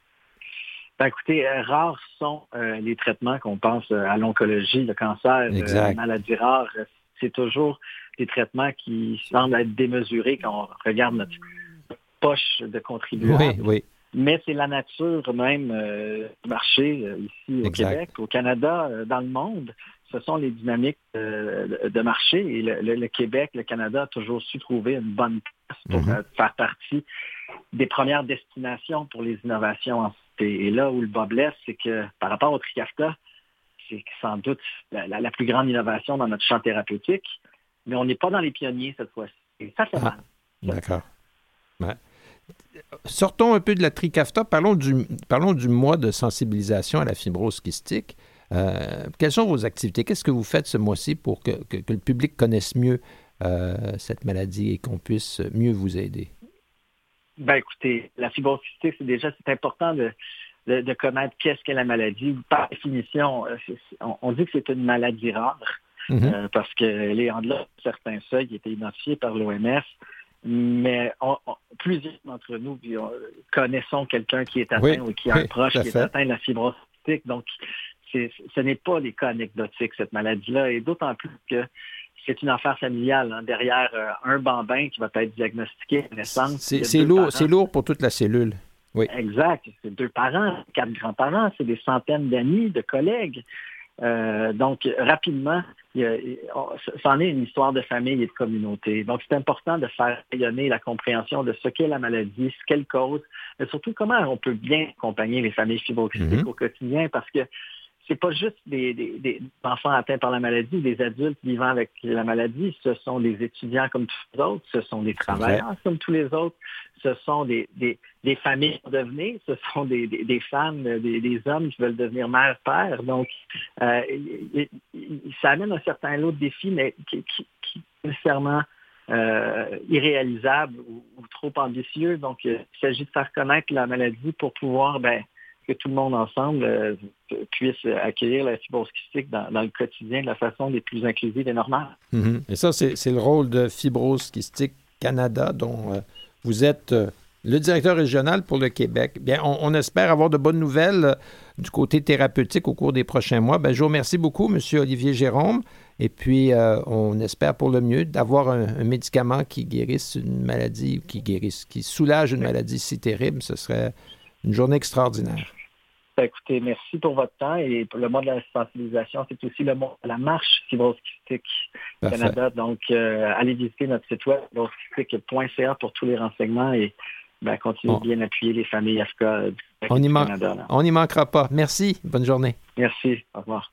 Ben, écoutez, euh, rares sont euh, les traitements qu'on pense euh, à l'oncologie, le cancer, euh, les maladies rares. C'est toujours des traitements qui semblent être démesurés quand on regarde notre poche de contribuables. Oui, oui. Mais c'est la nature même euh, du marché euh, ici au exact. Québec, au Canada, euh, dans le monde. Ce sont les dynamiques euh, de, de marché. Et le, le, le Québec, le Canada a toujours su trouver une bonne place pour mm-hmm. euh, faire partie des premières destinations pour les innovations en santé. Et là où le bas blesse, c'est que par rapport au Trikafta, c'est sans doute la, la, la plus grande innovation dans notre champ thérapeutique, mais on n'est pas dans les pionniers cette fois-ci. Et ça fait mal. Ah, d'accord. Ouais. Sortons un peu de la Trikafta, parlons du, parlons du mois de sensibilisation à la fibrose kystique. Euh, quelles sont vos activités? Qu'est-ce que vous faites ce mois-ci pour que, que, que le public connaisse mieux euh, cette maladie et qu'on puisse mieux vous aider? Ben écoutez, la fibrose kystique, c'est déjà c'est important de, de, de connaître qu'est-ce qu'est la maladie. Par définition, on, on dit que c'est une maladie rare mm-hmm. euh, parce qu'elle est en delà de certains seuils qui étaient identifiés par l'O M S. Mais on, on, plusieurs d'entre nous on, connaissons quelqu'un qui est atteint oui, ou qui a oui, un proche qui est atteint de la fibrose kystique. Donc, c'est, ce n'est pas des cas anecdotiques, cette maladie-là, et d'autant plus que c'est une affaire familiale. Hein, derrière euh, un bambin qui va être diagnostiqué à naissance. C'est, c'est, lourd, c'est lourd pour toute la cellule. Oui. Exact. C'est deux parents, quatre grands-parents, c'est des centaines d'amis, de collègues. Euh, donc, rapidement, il y a, c'en est une histoire de famille et de communauté. Donc, c'est important de faire rayonner la compréhension de ce qu'est la maladie, ce qu'elle cause, mais surtout comment on peut bien accompagner les familles fibrokystiques mm-hmm. au quotidien, parce que c'est pas juste des, des, des enfants atteints par la maladie, des adultes vivant avec la maladie, ce sont des étudiants comme tous les autres, ce sont des travailleurs comme tous les autres, ce sont des, des, des familles à devenir, ce sont des, des, des femmes, des, des hommes qui veulent devenir mère, père. Donc, euh, il, il, ça amène un certain lot de défis, mais qui, qui, qui nécessairement euh, irréalisables ou, ou trop ambitieux. Donc, euh, il s'agit de faire connaître la maladie pour pouvoir, ben, que tout le monde ensemble euh, puisse accueillir la fibrose kystique dans, dans le quotidien de la façon les plus inclusive et normale. Mm-hmm. Et ça, c'est, c'est le rôle de Fibrose Kystique Canada, dont euh, vous êtes euh, le directeur régional pour le Québec. Bien, on, on espère avoir de bonnes nouvelles euh, du côté thérapeutique au cours des prochains mois. Bien, je vous remercie beaucoup, M. Olivier Jérôme. Et puis, euh, on espère pour le mieux d'avoir un, un médicament qui guérisse une maladie, qui guérisse, qui soulage une maladie si terrible. Ce serait une journée extraordinaire. écoutez, merci pour votre temps. Et pour le mois de la sensibilisation, c'est aussi le mois de la marche Fibrose Kystique Canada. Donc, euh, allez visiter notre site web, fibrose kystique point c a pour tous les renseignements et ben, continuez de bien appuyer les familles F K du on y man- Canada. Là. On n'y manquera pas. Merci. Bonne journée. Merci. Au revoir.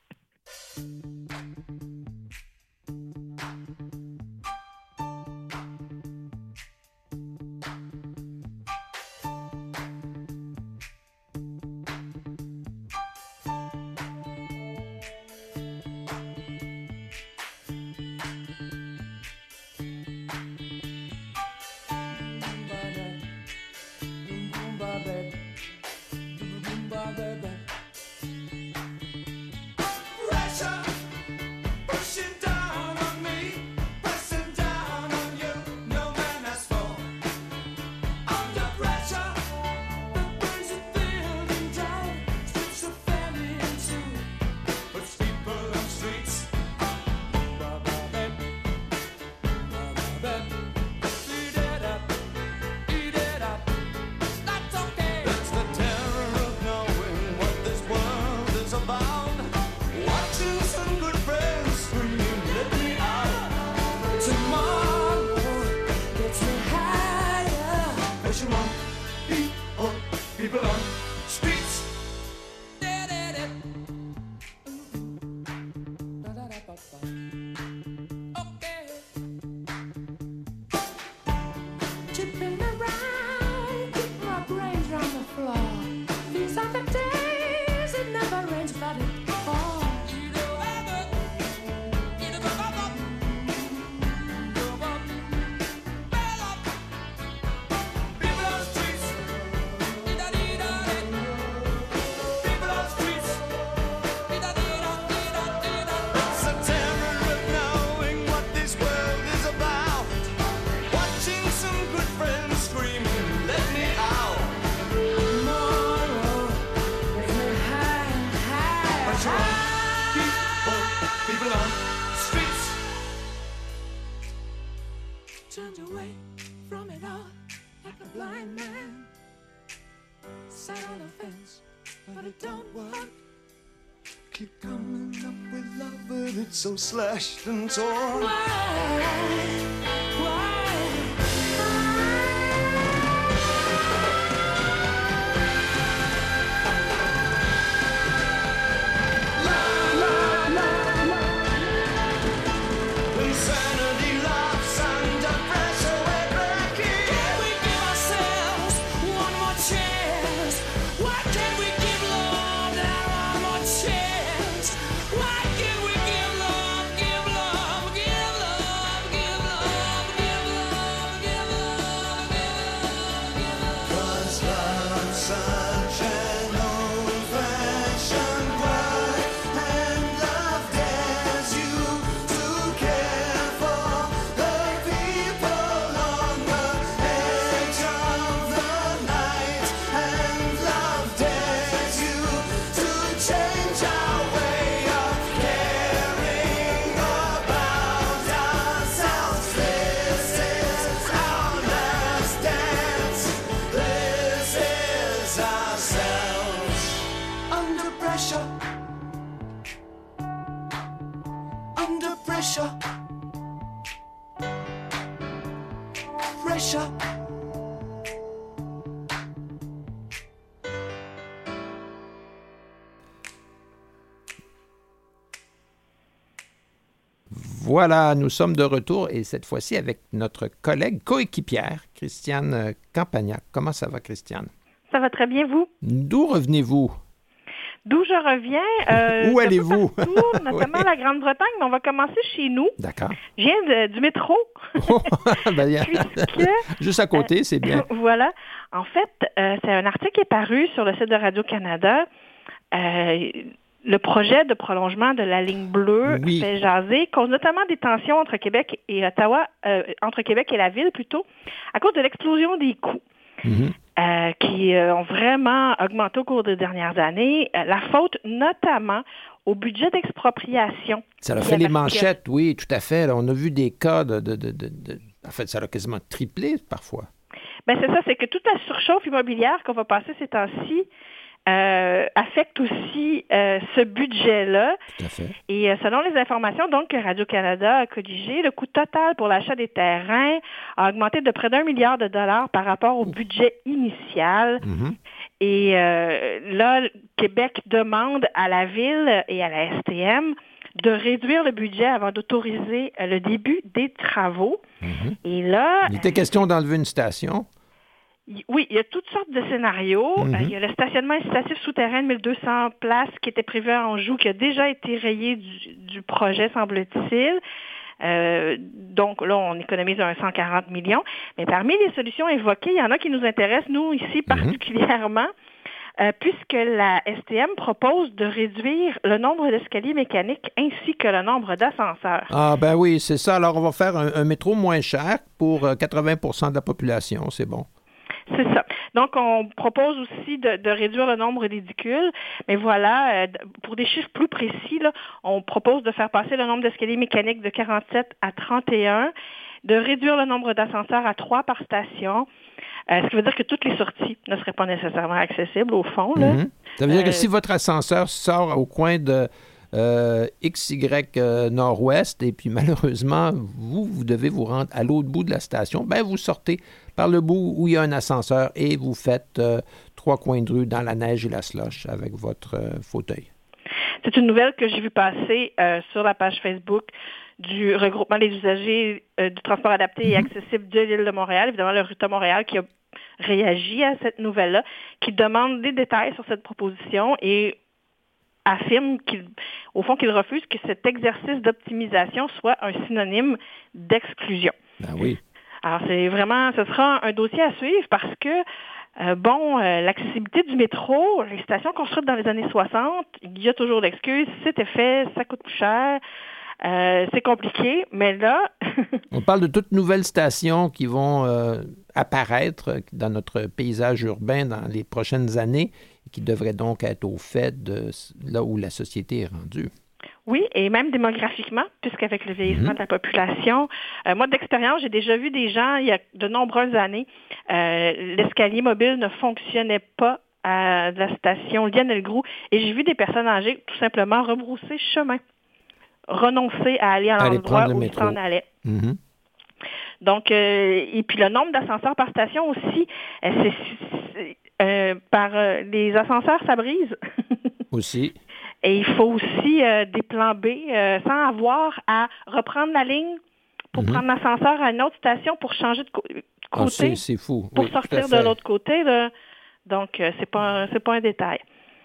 So slashed and torn. Why? Why? La, la, la, la. Insanity loves under pressure, we're breaking. Can we give ourselves one more chance? Why can't we give love that one more chance? Why can't we give love, give love, give love, give love, give love, give love, give love? 'Cause love's such an old-fashioned word, and love dares you to care for the people on the edge of the night, and love dares you to change our way of caring about ourselves. This is our last dance. This is ourselves. Under pressure. Under pressure. Pressure. Voilà, nous sommes de retour et cette fois-ci avec notre collègue coéquipière, Christiane Campagnac. Comment ça va, Christiane? Ça va très bien, vous? D'où revenez-vous? D'où je reviens? Euh, Où allez-vous? Partout, notamment Oui. la Grande-Bretagne, mais on va commencer chez nous. D'accord. Je viens de- du métro. Oh, ben, y a- Puisque, Juste à côté, c'est bien. Voilà. En fait, euh, c'est un article qui est paru sur le site de Radio-Canada. Euh, le projet de prolongement de la ligne bleue Oui. fait jaser, cause notamment des tensions entre Québec et Ottawa, euh, entre Québec et la ville plutôt, à cause de l'explosion des coûts. Mhm. euh, qui euh, ont vraiment augmenté au cours des dernières années. Euh, la faute notamment au budget d'expropriation. Ça a qui fait les avait- manchettes, oui, tout à fait. Là, on a vu des cas de, de, de, de- de- En fait, ça a quasiment triplé parfois. Ben c'est ça, c'est que toute la surchauffe immobilière qu'on va passer ces temps-ci euh, affecte aussi euh, ce budget-là. Tout à fait. Et euh, selon les informations donc, que Radio-Canada a colligées, le coût total pour l'achat des terrains a augmenté de près d'un milliard de dollars par rapport au budget initial. Mm-hmm. Et euh, là, Québec demande à la Ville et à la S T M de réduire le budget avant d'autoriser euh, le début des travaux. Mm-hmm. Et là... Il était question d'enlever une station. Oui, il y a toutes sortes de scénarios. Mm-hmm. Euh, il y a le stationnement incitatif souterrain de mille deux cents places qui était prévu à Anjou, qui a déjà été rayé du, du projet, semble-t-il. Euh, donc là, on économise un cent quarante millions. Mais parmi les solutions évoquées, il y en a qui nous intéressent, nous, ici, particulièrement, euh, puisque la S T M propose de réduire le nombre d'escaliers mécaniques ainsi que le nombre d'ascenseurs. Ah ben oui, c'est ça. Alors, on va faire un, un métro moins cher pour euh, quatre-vingts pour cent de la population. C'est bon. C'est ça. Donc, on propose aussi de, de réduire le nombre d'édicules. Mais voilà, euh, pour des chiffres plus précis, là, on propose de faire passer le nombre d'escaliers mécaniques de quarante-sept à trente et un, de réduire le nombre d'ascenseurs à trois par station, euh, ce qui veut dire que toutes les sorties ne seraient pas nécessairement accessibles au fond. Là. Mm-hmm. Ça veut dire Euh, que si votre ascenseur sort au coin de euh, X Y euh, nord-ouest et puis malheureusement, vous, vous devez vous rendre à l'autre bout de la station, ben vous sortez par le bout où il y a un ascenseur et vous faites euh, trois coins de rue dans la neige et la slush avec votre euh, fauteuil. C'est une nouvelle que j'ai vue passer euh, sur la page Facebook du regroupement des usagers euh, du transport adapté et accessible de l'île de Montréal. Évidemment, le RUTA Montréal qui a réagi à cette nouvelle-là, qui demande des détails sur cette proposition et affirme qu'il, au fond, qu'il refuse que cet exercice d'optimisation soit un synonyme d'exclusion. Ben oui. Alors, c'est vraiment, ce sera un dossier à suivre parce que, euh, bon, euh, l'accessibilité du métro, les stations construites dans les années soixante, il y a toujours l'excuse, c'était fait, ça coûte plus cher, euh, c'est compliqué, mais là... On parle de toutes nouvelles stations qui vont euh, apparaître dans notre paysage urbain dans les prochaines années et qui devraient donc être au fait de là où la société est rendue. Oui, et même démographiquement, puisqu'avec le vieillissement Mm-hmm. de la population, euh, moi, d'expérience, j'ai déjà vu des gens, il y a de nombreuses années, euh, l'escalier mobile ne fonctionnait pas à la station Lionel-Groulx, et j'ai vu des personnes âgées tout simplement rebrousser chemin, renoncer à aller à Aller l'endroit prendre le où ils métro. s'en allaient. Mm-hmm. Donc, euh, et puis le nombre d'ascenseurs par station aussi, euh, c'est, c'est, euh, par euh, les ascenseurs, ça brise. Aussi. Et il faut aussi euh, des plans B euh, sans avoir à reprendre la ligne pour Mm-hmm. prendre l'ascenseur à une autre station pour changer de, co- de Ah, côté, c'est, c'est fou. pour Oui, tout à sortir fait. de l'autre côté. Là. Donc, euh, c'est pas, c'est pas un détail.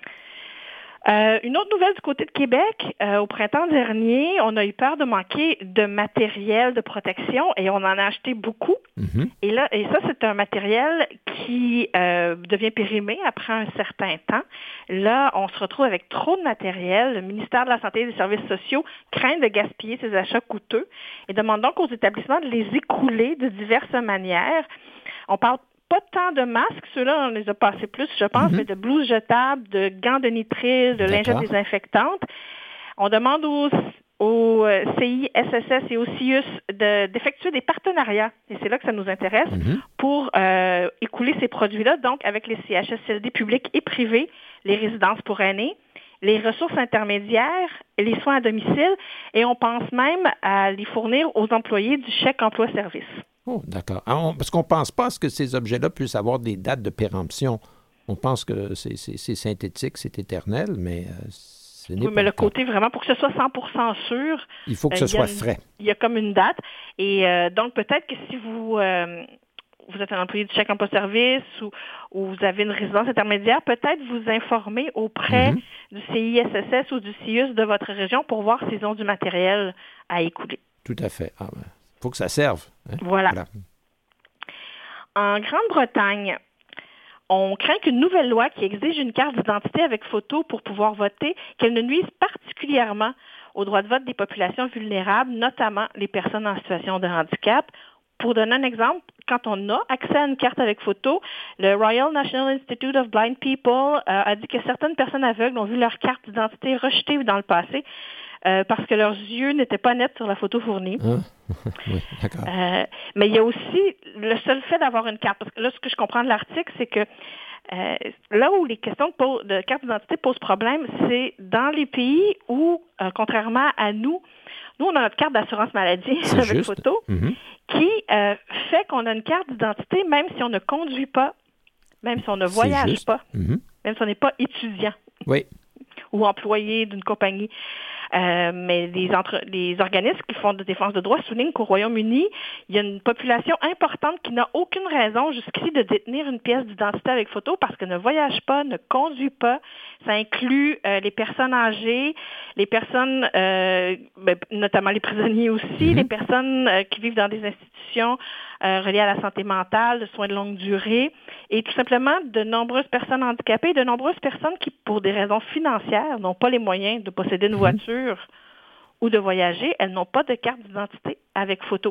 Euh, une autre nouvelle du côté de Québec, euh, au printemps dernier, on a eu peur de manquer de matériel de protection et on en a acheté beaucoup. Mm-hmm. Et là, et ça, c'est un matériel qui euh, devient périmé après un certain temps. Là, on se retrouve avec trop de matériel. Le ministère de la Santé et des Services sociaux craint de gaspiller ces achats coûteux et demande donc aux établissements de les écouler de diverses manières. On parle pas tant de masques, ceux-là, on les a passés plus, je pense, Mm-hmm. mais de blouses jetables, de gants de nitril, de lingettes D'accord. désinfectantes. On demande aux, aux euh, C I S S S et au C I U S de, d'effectuer des partenariats, et c'est là que ça nous intéresse, Mm-hmm. pour euh, écouler ces produits-là, donc avec les C H S L D publics et privés, les résidences pour aînés, les ressources intermédiaires, les soins à domicile, et on pense même à les fournir aux employés du chèque emploi-service. Oh, d'accord. Ah, on- parce qu'on ne pense pas à ce que ces objets-là puissent avoir des dates de péremption. On pense que c'est, c'est, c'est synthétique, c'est éternel, mais euh, ce n'est Oui, pas mais le le cas. côté vraiment, pour que ce soit cent pour cent sûr, Il faut que euh, ce il y a soit une- frais. il y a comme une date. Et euh, donc, peut-être que si vous, euh, vous êtes un employé du chèque emploi-service ou, ou vous avez une résidence intermédiaire, peut-être vous informer auprès Mhm. du C I S S S ou du C I U S de votre région pour voir s'ils ont du matériel à écouler. Tout à fait. Il faut que ça serve. hein. Voilà. En Grande-Bretagne, on craint qu'une nouvelle loi qui exige une carte d'identité avec photo pour pouvoir voter, qu'elle ne nuise particulièrement au droit de vote des populations vulnérables, notamment les personnes en situation de handicap. Pour donner un exemple, quand on a accès à une carte avec photo, le Royal National Institute of Blind People euh, a dit que certaines personnes aveugles ont vu leur carte d'identité rejetée dans le passé euh, parce que leurs yeux n'étaient pas nets sur la photo fournie. Hein? Oui, d'accord. Euh, mais il y a aussi le seul fait d'avoir une carte. Parce que là, ce que je comprends de l'article, c'est que Euh, là où les questions de, po- de carte d'identité posent problème, c'est dans les pays où, euh, contrairement à nous, nous, on a notre carte d'assurance maladie C'est avec juste. photo, Mhm. qui euh, fait qu'on a une carte d'identité même si on ne conduit pas, même si on ne C'est voyage juste. pas, Mhm. même si on n'est pas étudiant Oui. ou employé d'une compagnie. Euh, mais les, entre, les organismes qui font de défense de droits soulignent qu'au Royaume-Uni, il y a une population importante qui n'a aucune raison jusqu'ici de détenir une pièce d'identité avec photo parce qu'elle ne voyage pas, ne conduit pas. Ça inclut euh, les personnes âgées, les personnes, euh, ben, notamment les prisonniers aussi, Mm-hmm. les personnes euh, qui vivent dans des institutions euh, reliées à la santé mentale, de soins de longue durée, et tout simplement de nombreuses personnes handicapées, de nombreuses personnes qui, pour des raisons financières, n'ont pas les moyens de posséder une voiture ou de voyager, elles n'ont pas de carte d'identité avec photo.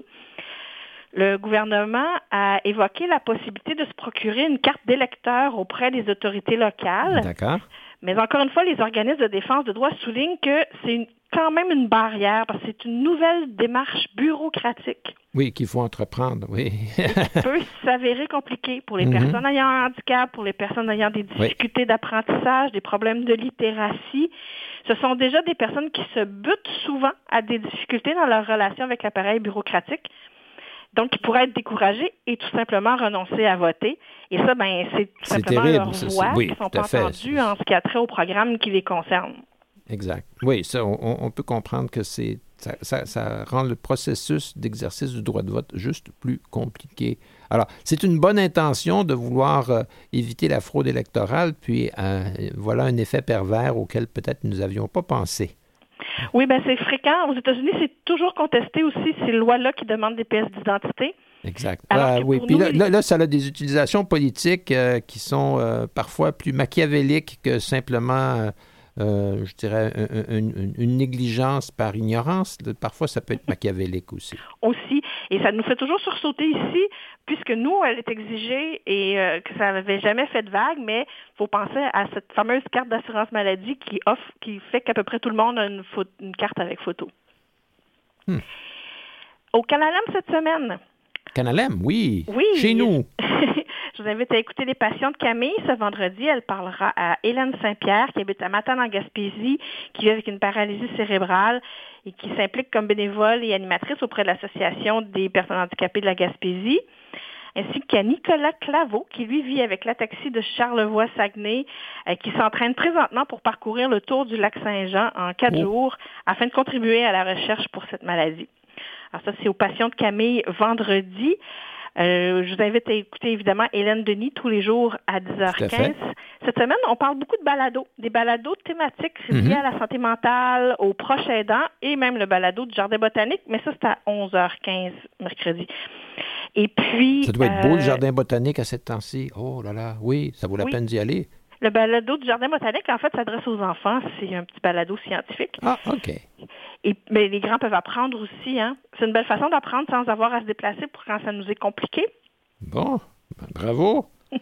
Le gouvernement a évoqué la possibilité de se procurer une carte d'électeur auprès des autorités locales. D'accord. Mais encore une fois, les organismes de défense de droits soulignent que c'est une- quand même une barrière parce que c'est une nouvelle démarche bureaucratique Oui, qu'il faut entreprendre, oui. qui peut s'avérer compliquée pour les Mhm. personnes ayant un handicap, pour les personnes ayant des difficultés d'apprentissage, des problèmes de littératie. Ce sont déjà des personnes qui se butent souvent à des difficultés dans leur relation avec l'appareil bureaucratique. Donc, ils pourraient être découragés et tout simplement renoncer à voter. Et ça, ben, c'est tout C'est simplement terrible, leurs ça, c'est- voix oui, qui ne sont tout à pas fait. entendues en ce qui a trait au programme qui les concerne. Exact. Oui, ça, on, on peut comprendre que c'est ça, ça, ça rend le processus d'exercice du droit de vote juste plus compliqué. Alors, c'est une bonne intention de vouloir euh, éviter la fraude électorale, puis euh, voilà un effet pervers auquel peut-être nous n'avions pas pensé. Oui, ben c'est fréquent. Aux États-Unis, c'est toujours contesté aussi ces lois-là qui demandent des pièces d'identité. Exact. Alors Ah, que oui, pour puis nous, là, les- là, là, ça a des utilisations politiques euh, qui sont euh, parfois plus machiavéliques que simplement, euh, euh, je dirais, un- un- une, une négligence par ignorance. Parfois, ça peut être machiavélique aussi. Aussi. Et ça nous fait toujours sursauter ici, puisque nous, elle est exigée et euh, que ça n'avait jamais fait de vague, mais il faut penser à cette fameuse carte d'assurance maladie qui offre, qui fait qu'à peu près tout le monde a une, pho- une carte avec photo. Hmm. Au Canada cette semaine, Canalem, oui. Oui. Chez nous. Je vous invite à écouter les patients de Camille ce vendredi. Elle parlera à Hélène Saint-Pierre, qui habite à Matane en Gaspésie, qui vit avec une paralysie cérébrale et qui s'implique comme bénévole et animatrice auprès de l'Association des personnes handicapées de la Gaspésie, ainsi qu'à Nicolas Claveau, qui lui vit avec l'ataxie de Charlevoix-Saguenay, euh, qui s'entraîne présentement pour parcourir le tour du lac Saint-Jean en quatre Oh. jours afin de contribuer à la recherche pour cette maladie. Alors ça, c'est aux patients de Camille vendredi. Euh, je vous invite à écouter évidemment Hélène Denis tous les jours à dix heures Tout à quinze. fait. Cette semaine, on parle beaucoup de balados, des balados thématiques liés Mhm. à la santé mentale, aux proches aidants et même le balado du jardin botanique, mais ça, c'est à onze heures quinze mercredi. Et puis... Ça doit être beau, euh, le jardin botanique à cette temps-ci. Oh là là, oui, ça vaut la oui. peine d'y aller. Le balado du jardin botanique, en fait, s'adresse aux enfants. C'est un petit balado scientifique. Ah, OK. Et mais les grands peuvent apprendre aussi. Hein. C'est une belle façon d'apprendre sans avoir à se déplacer pour quand ça nous est compliqué. Bon, ben, bravo.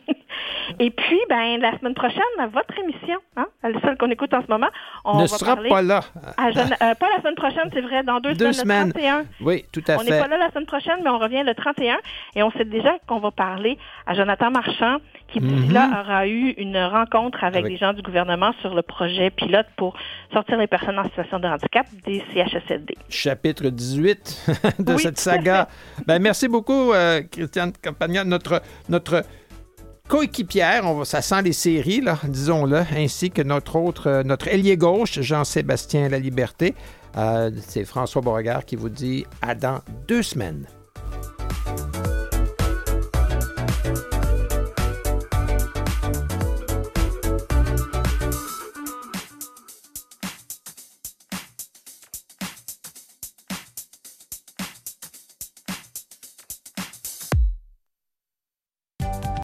Et puis, ben, la semaine prochaine, votre émission, hein, la seule qu'on écoute en ce moment, on ne va sera parler pas là. à Jeune- euh, pas la semaine prochaine, c'est vrai, dans deux, Deux semaines, semaines. le trente et un. Oui, tout à On n'est fait. pas là la semaine prochaine, mais on revient le trente et un. Et on sait déjà qu'on va parler à Jonathan Marchand, qui d'ici Mhm. là aura eu une rencontre avec, Avec- des gens du gouvernement sur le projet pilote pour sortir les personnes en situation de handicap des C H S L D. Chapitre dix-huit de Oui, cette tout à saga. Ben, merci beaucoup, euh, Christiane Campagna, notre, notre coéquipière. On va, ça sent les séries, là, disons-le, ainsi que notre autre, euh, notre ailier gauche, Jean-Sébastien Laliberté. Euh, c'est François Beauregard qui vous dit à dans deux semaines.